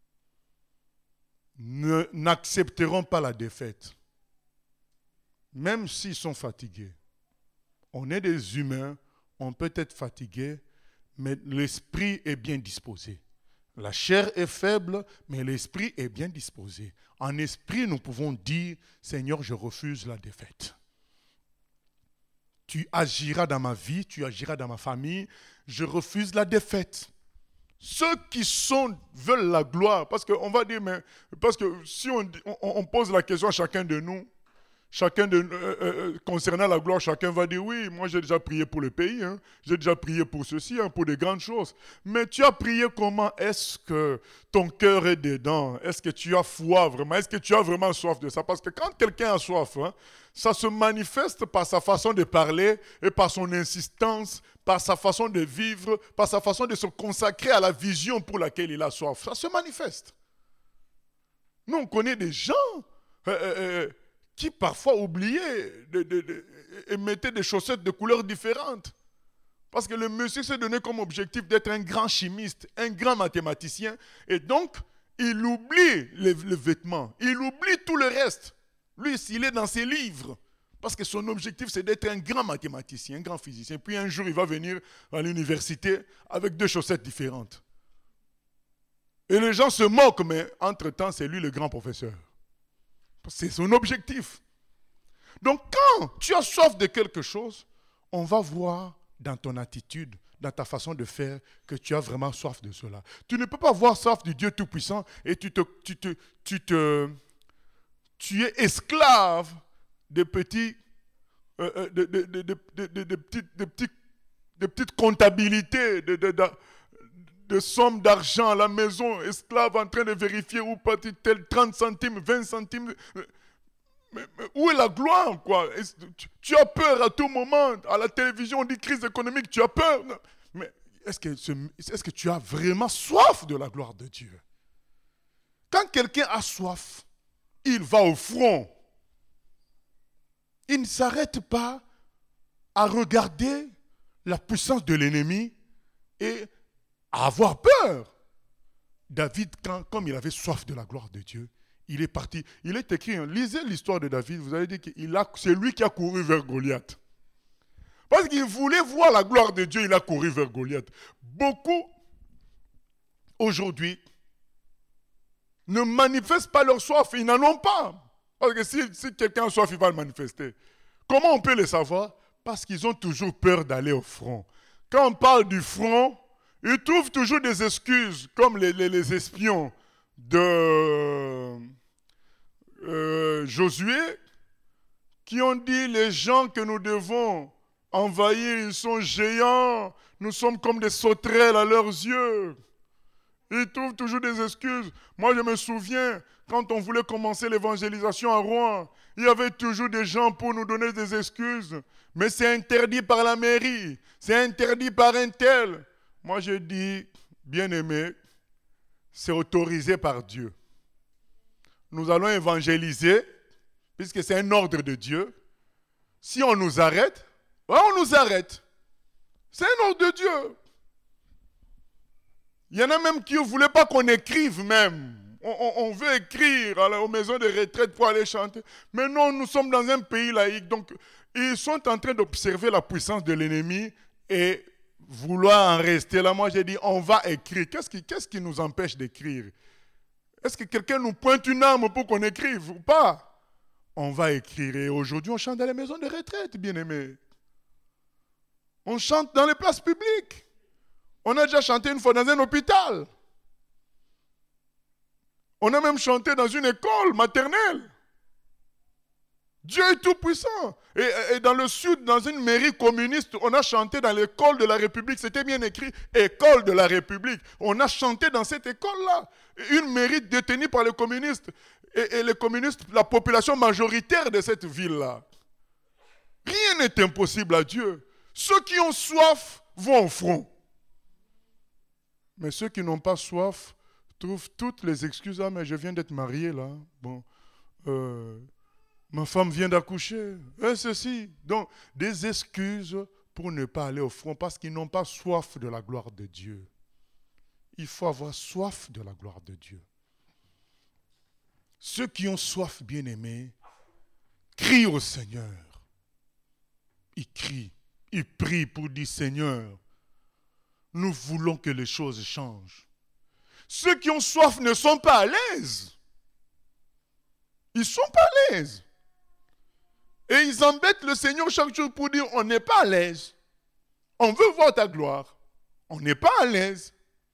Ne, n'accepteront pas la défaite, même s'ils sont fatigués. On est des humains, on peut être fatigué, mais l'esprit est bien disposé. La chair est faible, mais l'esprit est bien disposé. En esprit, nous pouvons dire, Seigneur, je refuse la défaite. Tu agiras dans ma vie, tu agiras dans ma famille, je refuse la défaite. Ceux qui sont, veulent la gloire, parce qu'on va dire, mais parce que si on, on, on pose la question à chacun de nous, chacun de, euh, euh, concernant la gloire, chacun va dire, oui, moi j'ai déjà prié pour le pays, hein, j'ai déjà prié pour ceci, hein, pour des grandes choses. Mais tu as prié comment? Est-ce que ton cœur est dedans? Est-ce que tu as foi vraiment? Est-ce que tu as vraiment soif de ça? Parce que quand quelqu'un a soif, hein, ça se manifeste par sa façon de parler et par son insistance, par sa façon de vivre, par sa façon de se consacrer à la vision pour laquelle il a soif. Ça se manifeste. Nous, on connaît des gens euh, euh, qui parfois oubliaient de, de, de, et mettaient des chaussettes de couleurs différentes. Parce que le monsieur s'est donné comme objectif d'être un grand chimiste, un grand mathématicien. Et donc, il oublie les, les vêtements, il oublie tout le reste. Lui, il est dans ses livres. Parce que son objectif, c'est d'être un grand mathématicien, un grand physicien. Puis un jour, il va venir à l'université avec deux chaussettes différentes. Et les gens se moquent, mais entre-temps, c'est lui le grand professeur. C'est son objectif. Donc, quand tu as soif de quelque chose, on va voir dans ton attitude, dans ta façon de faire, que tu as vraiment soif de cela. Tu ne peux pas avoir soif du Dieu Tout-Puissant et tu te... Tu te, tu te Tu es esclave de petits, euh, de, de, de, de, de, de, de, petites, de, petites, de petites comptabilités, de, de, de, de sommes d'argent à la maison, esclave en train de vérifier où partit tel trente centimes, vingt centimes. Mais, mais où est la gloire, quoi? Tu, tu as peur à tout moment. À la télévision, on dit crise économique, tu as peur. Mais est-ce que, est-ce que tu as vraiment soif de la gloire de Dieu? Quand quelqu'un a soif, il va au front. Il ne s'arrête pas à regarder la puissance de l'ennemi et à avoir peur. David, quand, comme il avait soif de la gloire de Dieu, il est parti. Il est écrit, hein, lisez l'histoire de David, vous allez dire que c'est lui qui a couru vers Goliath. Parce qu'il voulait voir la gloire de Dieu, il a couru vers Goliath. Beaucoup, aujourd'hui, ne manifestent pas leur soif, ils n'en ont pas. Parce que si, si quelqu'un a soif, il va le manifester. Comment on peut le savoir? Parce qu'ils ont toujours peur d'aller au front. Quand on parle du front, ils trouvent toujours des excuses, comme les, les, les espions de euh, Josué, qui ont dit les gens que nous devons envahir, ils sont géants, nous sommes comme des sauterelles à leurs yeux. Ils trouvent toujours des excuses. Moi, je me souviens, quand on voulait commencer l'évangélisation à Rouen, il y avait toujours des gens pour nous donner des excuses. Mais c'est interdit par la mairie. C'est interdit par un tel. Moi, je dis, bien-aimé, c'est autorisé par Dieu. Nous allons évangéliser, puisque c'est un ordre de Dieu. Si on nous arrête, on nous arrête. C'est un ordre de Dieu. Il y en a même qui ne voulaient pas qu'on écrive même. On, on, on veut écrire à la, aux maisons de retraite pour aller chanter. Mais non, nous sommes dans un pays laïque. Donc, ils sont en train d'observer la puissance de l'ennemi et vouloir en rester là. Moi, j'ai dit, on va écrire. Qu'est-ce qui, qu'est-ce qui nous empêche d'écrire? Est-ce que quelqu'un nous pointe une arme pour qu'on écrive ou pas? On va écrire. Et aujourd'hui, on chante dans les maisons de retraite, bien-aimés. On chante dans les places publiques. On a déjà chanté une fois dans un hôpital. On a même chanté dans une école maternelle. Dieu est tout puissant. Et, et dans le sud, dans une mairie communiste, on a chanté dans l'école de la République. C'était bien écrit, école de la République. On a chanté dans cette école-là. Une mairie détenue par les communistes. Et, et les communistes, la population majoritaire de cette ville-là. Rien n'est impossible à Dieu. Ceux qui ont soif vont au front. Mais ceux qui n'ont pas soif trouvent toutes les excuses. Ah, mais je viens d'être marié là. Bon, euh, ma femme vient d'accoucher. Et ceci. Donc, des excuses pour ne pas aller au front parce qu'ils n'ont pas soif de la gloire de Dieu. Il faut avoir soif de la gloire de Dieu. Ceux qui ont soif, bien-aimés, crient au Seigneur. Ils crient, ils prient pour dire, Seigneur, nous voulons que les choses changent. Ceux qui ont soif ne sont pas à l'aise. Ils ne sont pas à l'aise. Et ils embêtent le Seigneur chaque jour pour dire, on n'est pas à l'aise. On veut voir ta gloire. On n'est pas à l'aise.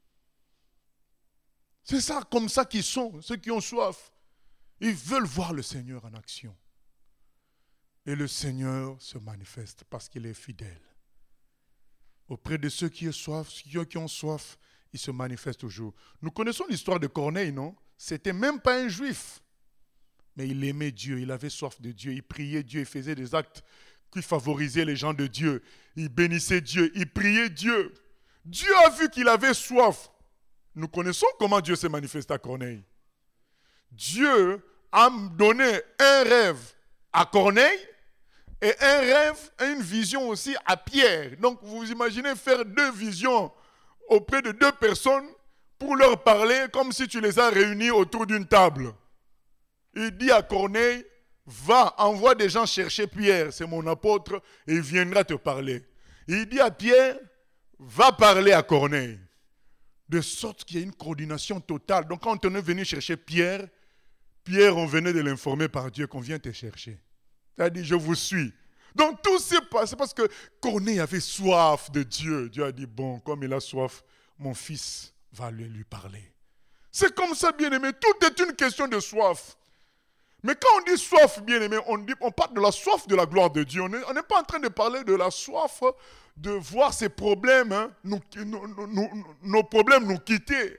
C'est ça, comme ça qu'ils sont, ceux qui ont soif. Ils veulent voir le Seigneur en action. Et le Seigneur se manifeste parce qu'il est fidèle. Auprès de ceux qui ont soif, ceux qui ont soif, il se manifeste toujours. Nous connaissons l'histoire de Corneille, non? C'était même pas un juif. Mais il aimait Dieu, il avait soif de Dieu, il priait Dieu, il faisait des actes qui favorisaient les gens de Dieu. Il bénissait Dieu, il priait Dieu. Dieu a vu qu'il avait soif. Nous connaissons comment Dieu s'est manifesté à Corneille. Dieu a donné un rêve à Corneille et un rêve, une vision aussi à Pierre. Donc vous imaginez faire deux visions auprès de deux personnes pour leur parler comme si tu les as réunis autour d'une table. Il dit à Corneille, va, envoie des gens chercher Pierre, c'est mon apôtre, et il viendra te parler. Il dit à Pierre, va parler à Corneille. De sorte qu'il y a une coordination totale. Donc quand on est venu chercher Pierre, Pierre, on venait de l'informer par Dieu qu'on vient te chercher. Il a dit, je vous suis. Donc tout s'est passé parce que Corneille avait soif de Dieu. Dieu a dit, bon, comme il a soif, mon fils va aller lui parler. C'est comme ça, bien-aimé. Tout est une question de soif. Mais quand on dit soif, bien-aimé, on, dit, on parle de la soif de la gloire de Dieu. On n'est pas en train de parler de la soif de voir ces problèmes, hein, nous, nous, nous, nos problèmes nous quitter.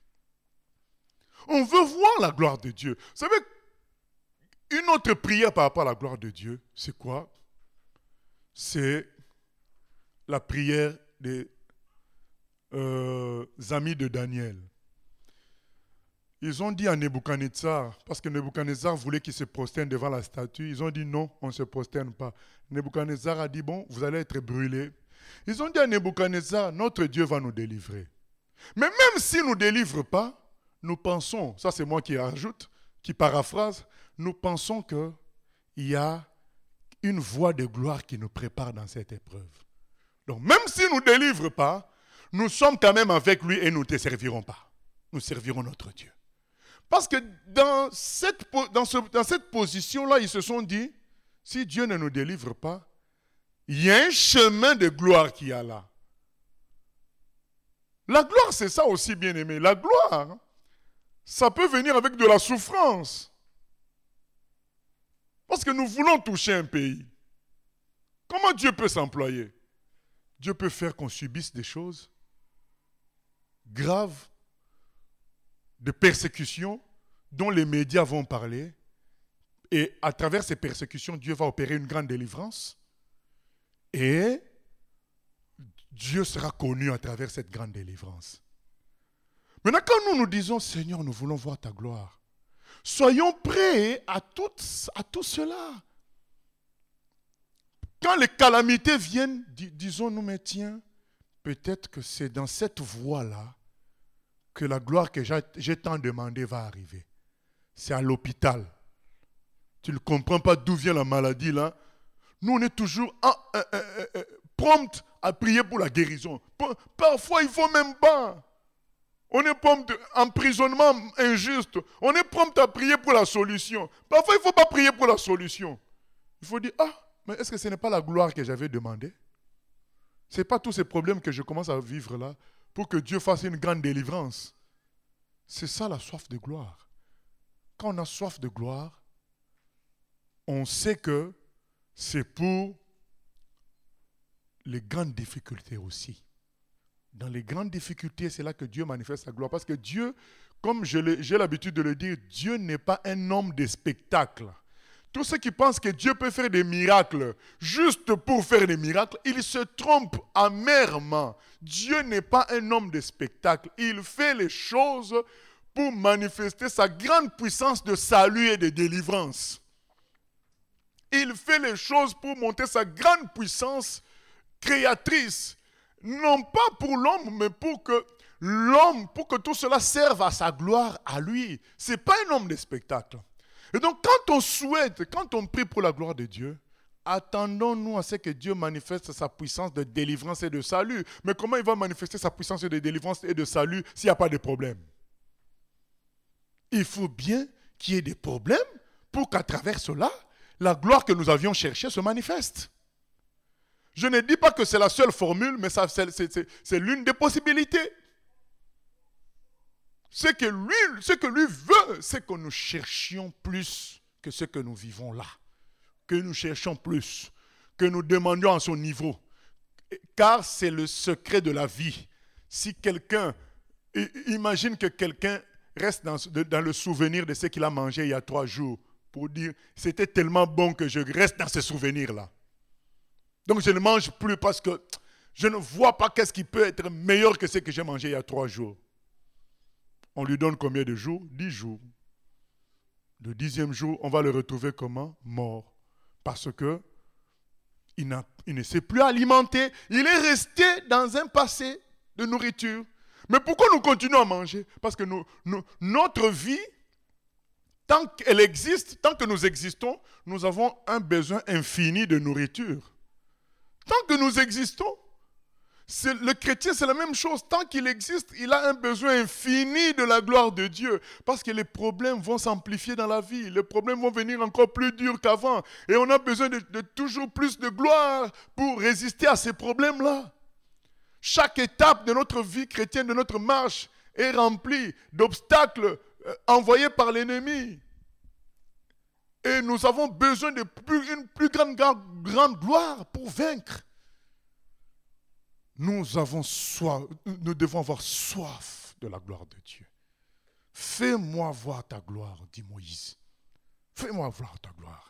On veut voir la gloire de Dieu. Vous savez, une autre prière par rapport à la gloire de Dieu, c'est quoi? C'est la prière des euh, amis de Daniel. Ils ont dit à Nebuchadnezzar, parce que Nebuchadnezzar voulait qu'il se prosterne devant la statue, ils ont dit non, on ne se prosterne pas. Nebuchadnezzar a dit bon, vous allez être brûlés. Ils ont dit à Nebuchadnezzar, notre Dieu va nous délivrer. Mais même s'il ne nous délivre pas, nous pensons, ça c'est moi qui ajoute, qui paraphrase, nous pensons qu'il y a une voie de gloire qui nous prépare dans cette épreuve. Donc même s'il ne nous délivre pas, nous sommes quand même avec lui et nous ne te servirons pas. Nous servirons notre Dieu. Parce que dans cette, dans ce, dans cette position-là, ils se sont dit, si Dieu ne nous délivre pas, il y a un chemin de gloire qui y a là. La gloire, c'est ça aussi, bien-aimé. La gloire, ça peut venir avec de la souffrance. Parce que nous voulons toucher un pays. Comment Dieu peut s'employer? Dieu peut faire qu'on subisse des choses graves, de persécutions dont les médias vont parler. Et à travers ces persécutions, Dieu va opérer une grande délivrance. Et Dieu sera connu à travers cette grande délivrance. Maintenant, quand nous nous disons, Seigneur, nous voulons voir ta gloire, soyons prêts à tout, à tout cela. Quand les calamités viennent, dis, disons-nous, mais tiens, peut-être que c'est dans cette voie-là que la gloire que j'ai, j'ai tant demandé va arriver. C'est à l'hôpital. Tu ne comprends pas d'où vient la maladie là. Nous, on est toujours en, euh, euh, euh, prompt à prier pour la guérison. Parfois, il ne faut même pas. On est prompt emprisonnement injuste. On est prompt à prier pour la solution. Parfois, il ne faut pas prier pour la solution. Il faut dire, ah, mais est-ce que ce n'est pas la gloire que j'avais demandé? Ce n'est pas tous ces problèmes que je commence à vivre là pour que Dieu fasse une grande délivrance. C'est ça la soif de gloire. Quand on a soif de gloire, on sait que c'est pour les grandes difficultés aussi. Dans les grandes difficultés, c'est là que Dieu manifeste sa gloire. Parce que Dieu, comme je j'ai l'habitude de le dire, Dieu n'est pas un homme de spectacle. Tous ceux qui pensent que Dieu peut faire des miracles juste pour faire des miracles, ils se trompent amèrement. Dieu n'est pas un homme de spectacle. Il fait les choses pour manifester sa grande puissance de salut et de délivrance. Il fait les choses pour montrer sa grande puissance créatrice. Non pas pour l'homme, mais pour que l'homme, pour que tout cela serve à sa gloire, à lui. Ce n'est pas un homme de spectacle. Et donc, quand on souhaite, quand on prie pour la gloire de Dieu, attendons-nous à ce que Dieu manifeste sa puissance de délivrance et de salut. Mais comment il va manifester sa puissance de délivrance et de salut s'il n'y a pas de problème? Il faut bien qu'il y ait des problèmes pour qu'à travers cela, la gloire que nous avions cherchée se manifeste. Je ne dis pas que c'est la seule formule, mais ça, c'est, c'est, c'est, c'est l'une des possibilités. Ce que lui, ce que lui veut, c'est que nous cherchions plus que ce que nous vivons là. Que nous cherchions plus, que nous demandions à son niveau. Car c'est le secret de la vie. Si quelqu'un, imagine que quelqu'un reste dans, dans le souvenir de ce qu'il a mangé il y a trois jours, pour dire, c'était tellement bon que je reste dans ce souvenir-là. Donc je ne mange plus parce que je ne vois pas qu'est-ce qui peut être meilleur que ce que j'ai mangé il y a trois jours. On lui donne combien de jours? Dix jours. Le dixième jour, on va le retrouver comment? Mort. Parce que il, n'a, il ne s'est plus alimenté. Il est resté dans un passé de nourriture. Mais pourquoi nous continuons à manger? Parce que nous, nous, notre vie, tant qu'elle existe, tant que nous existons, nous avons un besoin infini de nourriture. Tant que nous existons, c'est, le chrétien, c'est la même chose. Tant qu'il existe, il a un besoin infini de la gloire de Dieu. Parce que les problèmes vont s'amplifier dans la vie. Les problèmes vont venir encore plus durs qu'avant. Et on a besoin de, de toujours plus de gloire pour résister à ces problèmes-là. Chaque étape de notre vie chrétienne, de notre marche, est remplie d'obstacles euh, envoyés par l'ennemi. Et nous avons besoin de plus, une plus grande, grande, grande gloire pour vaincre. Nous avons soif, nous devons avoir soif de la gloire de Dieu. Fais-moi voir ta gloire, dit Moïse. Fais-moi voir ta gloire.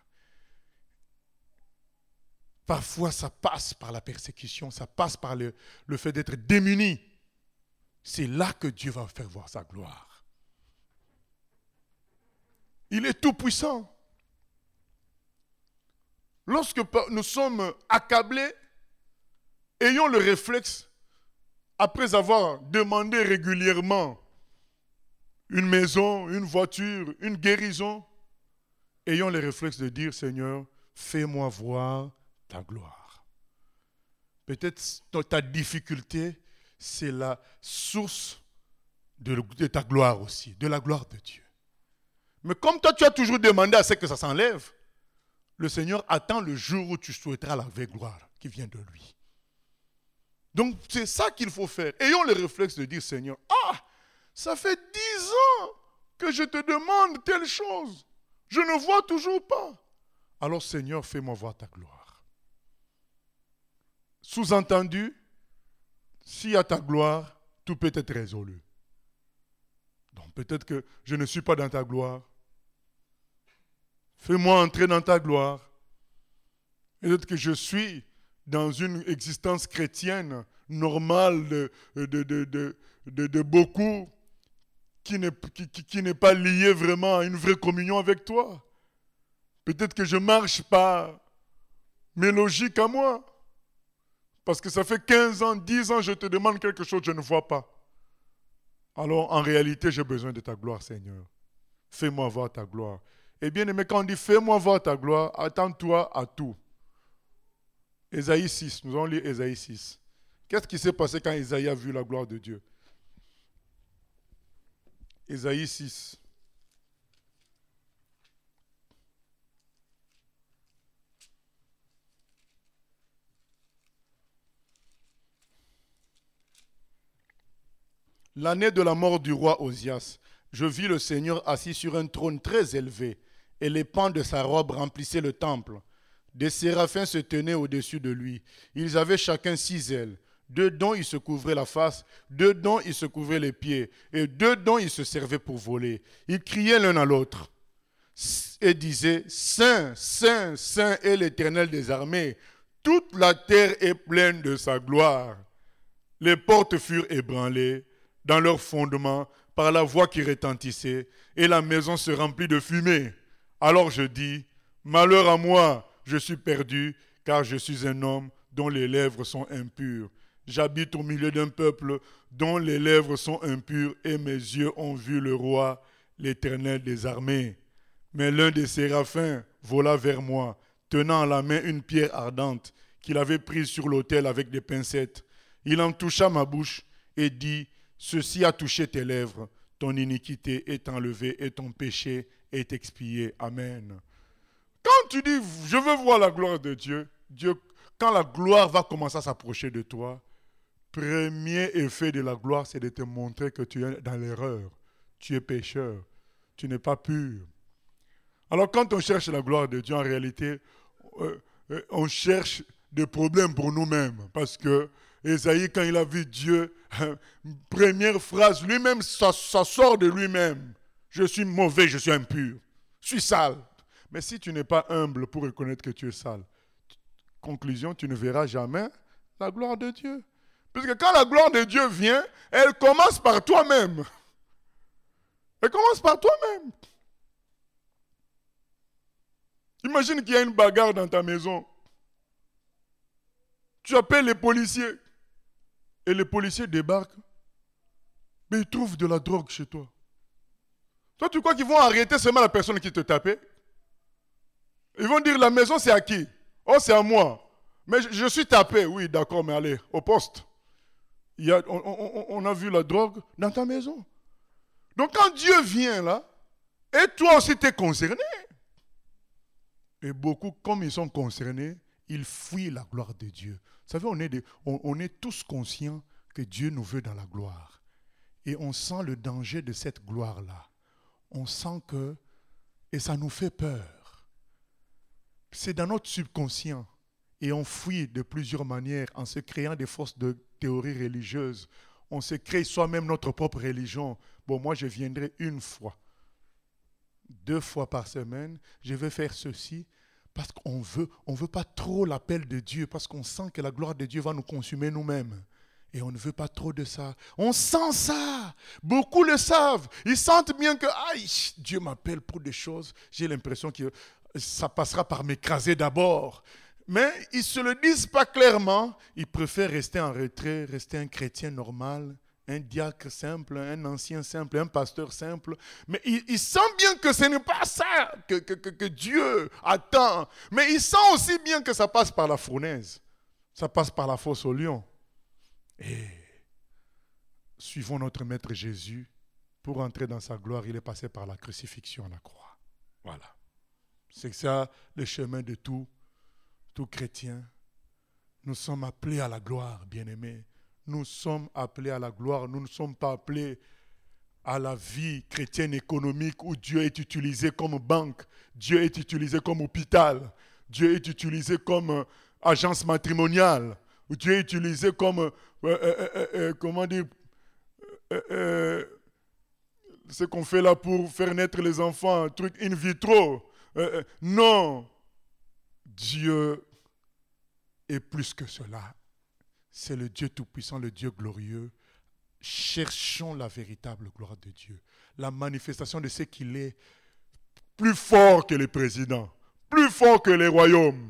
Parfois, ça passe par la persécution, ça passe par le, le fait d'être démuni. C'est là que Dieu va faire voir sa gloire. Il est tout puissant. Lorsque nous sommes accablés, ayons le réflexe, après avoir demandé régulièrement une maison, une voiture, une guérison, ayons le réflexe de dire, Seigneur, fais-moi voir ta gloire. Peut-être ta difficulté, c'est la source de, de ta gloire aussi, de la gloire de Dieu. Mais comme toi, tu as toujours demandé à ce que ça s'enlève, le Seigneur attend le jour où tu souhaiteras la vraie gloire qui vient de lui. Donc, c'est ça qu'il faut faire. Ayons le réflexe de dire, Seigneur, ah, ça fait dix ans que je te demande telle chose. Je ne vois toujours pas. Alors, Seigneur, fais-moi voir ta gloire. Sous-entendu, s'il y a ta gloire, tout peut être résolu. Donc, peut-être que je ne suis pas dans ta gloire. Fais-moi entrer dans ta gloire. Peut-être que je suis dans une existence chrétienne normale de, de, de, de, de, de beaucoup qui n'est, qui, qui n'est pas liée vraiment à une vraie communion avec toi. Peut-être que je marche par mes logiques à moi. Parce que ça fait quinze ans, dix ans, je te demande quelque chose, je ne vois pas. Alors, en réalité, j'ai besoin de ta gloire, Seigneur. Fais-moi voir ta gloire. Et bien aimé, quand on dit fais-moi voir ta gloire, attends-toi à tout. Ésaïe six, nous allons lire Ésaïe six. Qu'est-ce qui s'est passé quand Ésaïe a vu la gloire de Dieu? Ésaïe six. L'année de la mort du roi Osias, je vis le Seigneur assis sur un trône très élevé, et les pans de sa robe remplissaient le temple. Des séraphins se tenaient au-dessus de lui. Ils avaient chacun six ailes. Deux dont ils se couvraient la face, deux dont ils se couvraient les pieds, et deux dont ils se servaient pour voler. Ils criaient l'un à l'autre et disaient, Saint, Saint, Saint est l'Éternel des armées. Toute la terre est pleine de sa gloire. Les portes furent ébranlées dans leurs fondements par la voix qui retentissait, et la maison se remplit de fumée. Alors je dis, malheur à moi, je suis perdu, car je suis un homme dont les lèvres sont impures. J'habite au milieu d'un peuple dont les lèvres sont impures, et mes yeux ont vu le roi, l'Éternel des armées. Mais l'un des séraphins vola vers moi, tenant à la main une pierre ardente qu'il avait prise sur l'autel avec des pincettes. Il en toucha ma bouche et dit, ceci a touché tes lèvres, ton iniquité est enlevée et ton péché est expié. Amen. Quand tu dis, je veux voir la gloire de Dieu, Dieu, quand la gloire va commencer à s'approcher de toi, premier effet de la gloire, c'est de te montrer que tu es dans l'erreur. Tu es pécheur. Tu n'es pas pur. Alors quand on cherche la gloire de Dieu, en réalité, euh, euh, on cherche des problèmes pour nous-mêmes. Parce que Ésaïe, quand il a vu Dieu, euh, première phrase, lui-même, ça, ça sort de lui-même. Je suis mauvais, je suis impur. Je suis sale. Mais si tu n'es pas humble pour reconnaître que tu es sale, conclusion, tu ne verras jamais la gloire de Dieu. Puisque quand la gloire de Dieu vient, elle commence par toi-même. Elle commence par toi-même. Imagine qu'il y a une bagarre dans ta maison. Tu appelles les policiers. Et les policiers débarquent. Mais ils trouvent de la drogue chez toi. Toi, tu crois qu'ils vont arrêter seulement la personne qui te tapait? Ils vont dire, la maison, c'est à qui? Oh, c'est à moi. Mais je, je suis tapé. Oui, d'accord, mais allez, au poste. Il y a, on, on, on a vu la drogue dans ta maison. Donc, quand Dieu vient là, et toi aussi, tu es concerné. Et beaucoup, comme ils sont concernés, ils fuient la gloire de Dieu. Vous savez, on est, des, on, on est tous conscients que Dieu nous veut dans la gloire. Et on sent le danger de cette gloire-là. On sent que, et ça nous fait peur. C'est dans notre subconscient. Et on fuit de plusieurs manières en se créant des fausses de théories religieuses. On se crée soi-même notre propre religion. Bon, moi, je viendrai une fois. Deux fois par semaine, je vais faire ceci parce qu'on veut, on veut pas trop l'appel de Dieu, parce qu'on sent que la gloire de Dieu va nous consumer nous-mêmes. Et on ne veut pas trop de ça. On sent ça. Beaucoup le savent. Ils sentent bien que aïe, Dieu m'appelle pour des choses. J'ai l'impression que ça passera par m'écraser d'abord. Mais ils ne se le disent pas clairement. Ils préfèrent rester en retrait, rester un chrétien normal, un diacre simple, un ancien simple, un pasteur simple. Mais ils, ils sentent bien que ce n'est pas ça que, que, que, que Dieu attend. Mais ils sentent aussi bien que ça passe par la fournaise. Ça passe par la fosse au lion. Et suivons notre Maître Jésus. Pour entrer dans sa gloire, il est passé par la crucifixion à la croix. Voilà. C'est ça le chemin de tout, tout chrétien. Nous sommes appelés à la gloire, bien-aimés. Nous sommes appelés à la gloire. Nous ne sommes pas appelés à la vie chrétienne économique où Dieu est utilisé comme banque, Dieu est utilisé comme hôpital, Dieu est utilisé comme euh, agence matrimoniale, où Dieu est utilisé comme, euh, euh, euh, euh, comment dire, euh, euh, ce qu'on fait là pour faire naître les enfants, un truc in vitro. Euh, euh, non, Dieu est plus que cela. C'est le Dieu tout-puissant, le Dieu glorieux. Cherchons la véritable gloire de Dieu. La manifestation de ce qu'il est, plus fort que les présidents, plus fort que les royaumes.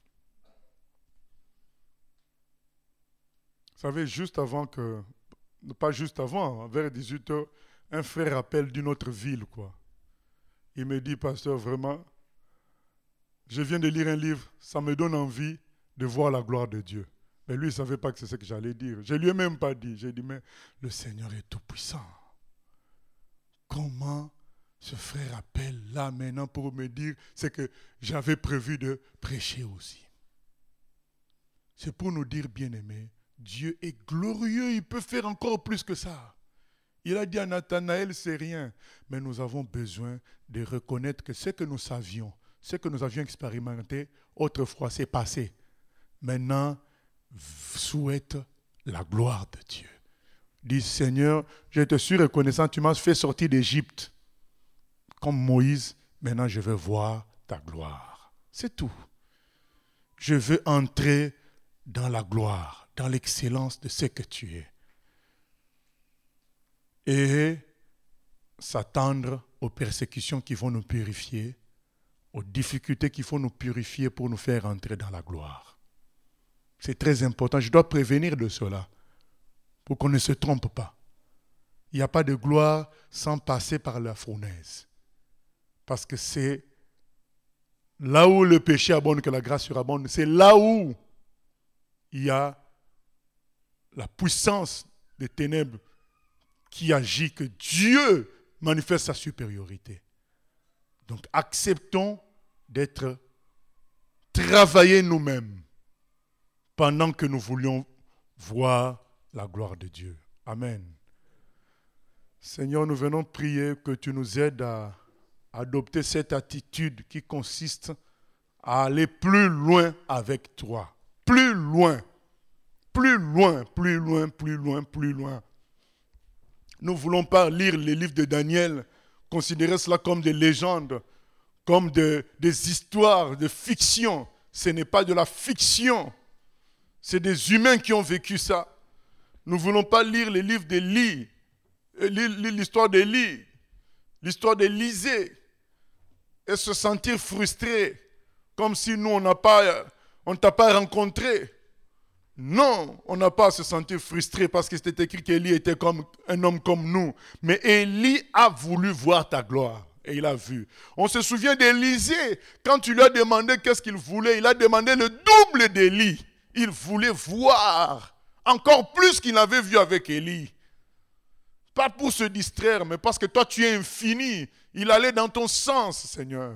Vous savez, juste avant que, pas juste avant, vers dix-huit heures, un frère appelle d'une autre ville, quoi. Il me dit, pasteur, vraiment, je viens de lire un livre, ça me donne envie de voir la gloire de Dieu. Mais lui, il ne savait pas que c'est ce que j'allais dire. Je ne lui ai même pas dit. J'ai dit, mais le Seigneur est tout puissant. Comment ce frère appelle là maintenant pour me dire ce que j'avais prévu de prêcher aussi? C'est pour nous dire, bien-aimés, Dieu est glorieux, il peut faire encore plus que ça. Il a dit à Nathanaël, c'est rien. Mais nous avons besoin de reconnaître que ce que nous savions, ce que nous avions expérimenté autrefois, c'est passé. Maintenant, souhaite la gloire de Dieu. Dis, Seigneur, je te suis reconnaissant, tu m'as fait sortir d'Égypte. Comme Moïse, maintenant je veux voir ta gloire. C'est tout. Je veux entrer dans la gloire, dans l'excellence de ce que tu es. Et s'attendre aux persécutions qui vont nous purifier, aux difficultés qui vont nous purifier pour nous faire entrer dans la gloire. C'est très important. Je dois prévenir de cela pour qu'on ne se trompe pas. Il n'y a pas de gloire sans passer par la fournaise. Parce que c'est là où le péché abonde que la grâce surabonde. C'est là où il y a la puissance des ténèbres qui agit, que Dieu manifeste sa supériorité. Donc acceptons d'être travaillés nous-mêmes pendant que nous voulions voir la gloire de Dieu. Amen. Seigneur, nous venons prier que tu nous aides à adopter cette attitude qui consiste à aller plus loin avec toi. Plus loin. Plus loin, plus loin, plus loin, plus loin. Nous ne voulons pas lire les livres de Daniel, considérer cela comme des légendes, comme de, des histoires de fiction. Ce n'est pas de la fiction. C'est des humains qui ont vécu ça. Nous ne voulons pas lire les livres d'Élie, lire l'histoire d'Élie, l'histoire d'Élisée, et se sentir frustré, comme si nous, on n'a pas, on ne t'a pas rencontré. Non, on n'a pas à se sentir frustré parce que c'était écrit qu'Élie était comme un homme comme nous. Mais Élie a voulu voir ta gloire et il a vu. On se souvient d'Élisée, quand tu lui as demandé qu'est-ce qu'il voulait, il a demandé le double d'Élie. Il voulait voir encore plus qu'il avait vu avec Élie. Pas pour se distraire, mais parce que toi tu es infini. Il allait dans ton sens, Seigneur.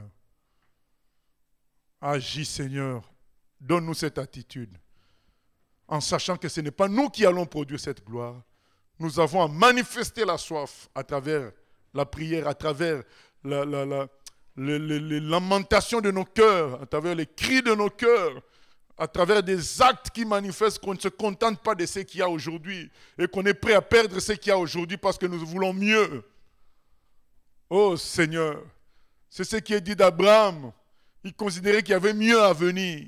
Agis, Seigneur. Donne-nous cette attitude. En sachant que ce n'est pas nous qui allons produire cette gloire. Nous avons à manifester la soif à travers la prière, à travers la, la, la, les, les, les lamentations de nos cœurs, à travers les cris de nos cœurs, à travers des actes qui manifestent qu'on ne se contente pas de ce qu'il y a aujourd'hui et qu'on est prêt à perdre ce qu'il y a aujourd'hui parce que nous voulons mieux. Oh Seigneur, c'est ce qui est dit d'Abraham. Il considérait qu'il y avait mieux à venir.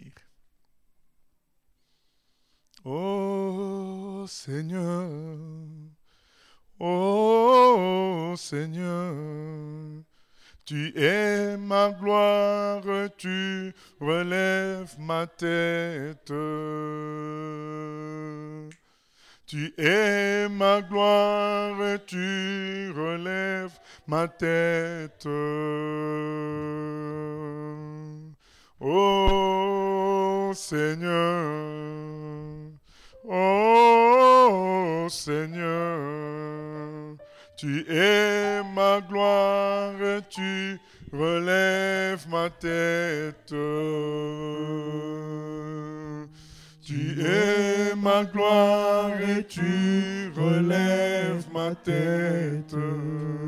Oh Seigneur, oh Seigneur, tu es ma gloire, tu relèves ma tête. Tu es ma gloire, tu relèves ma tête. Oh Seigneur, oh Seigneur, tu es ma gloire, tu relèves ma tête. Tu es ma gloire et tu relèves ma tête.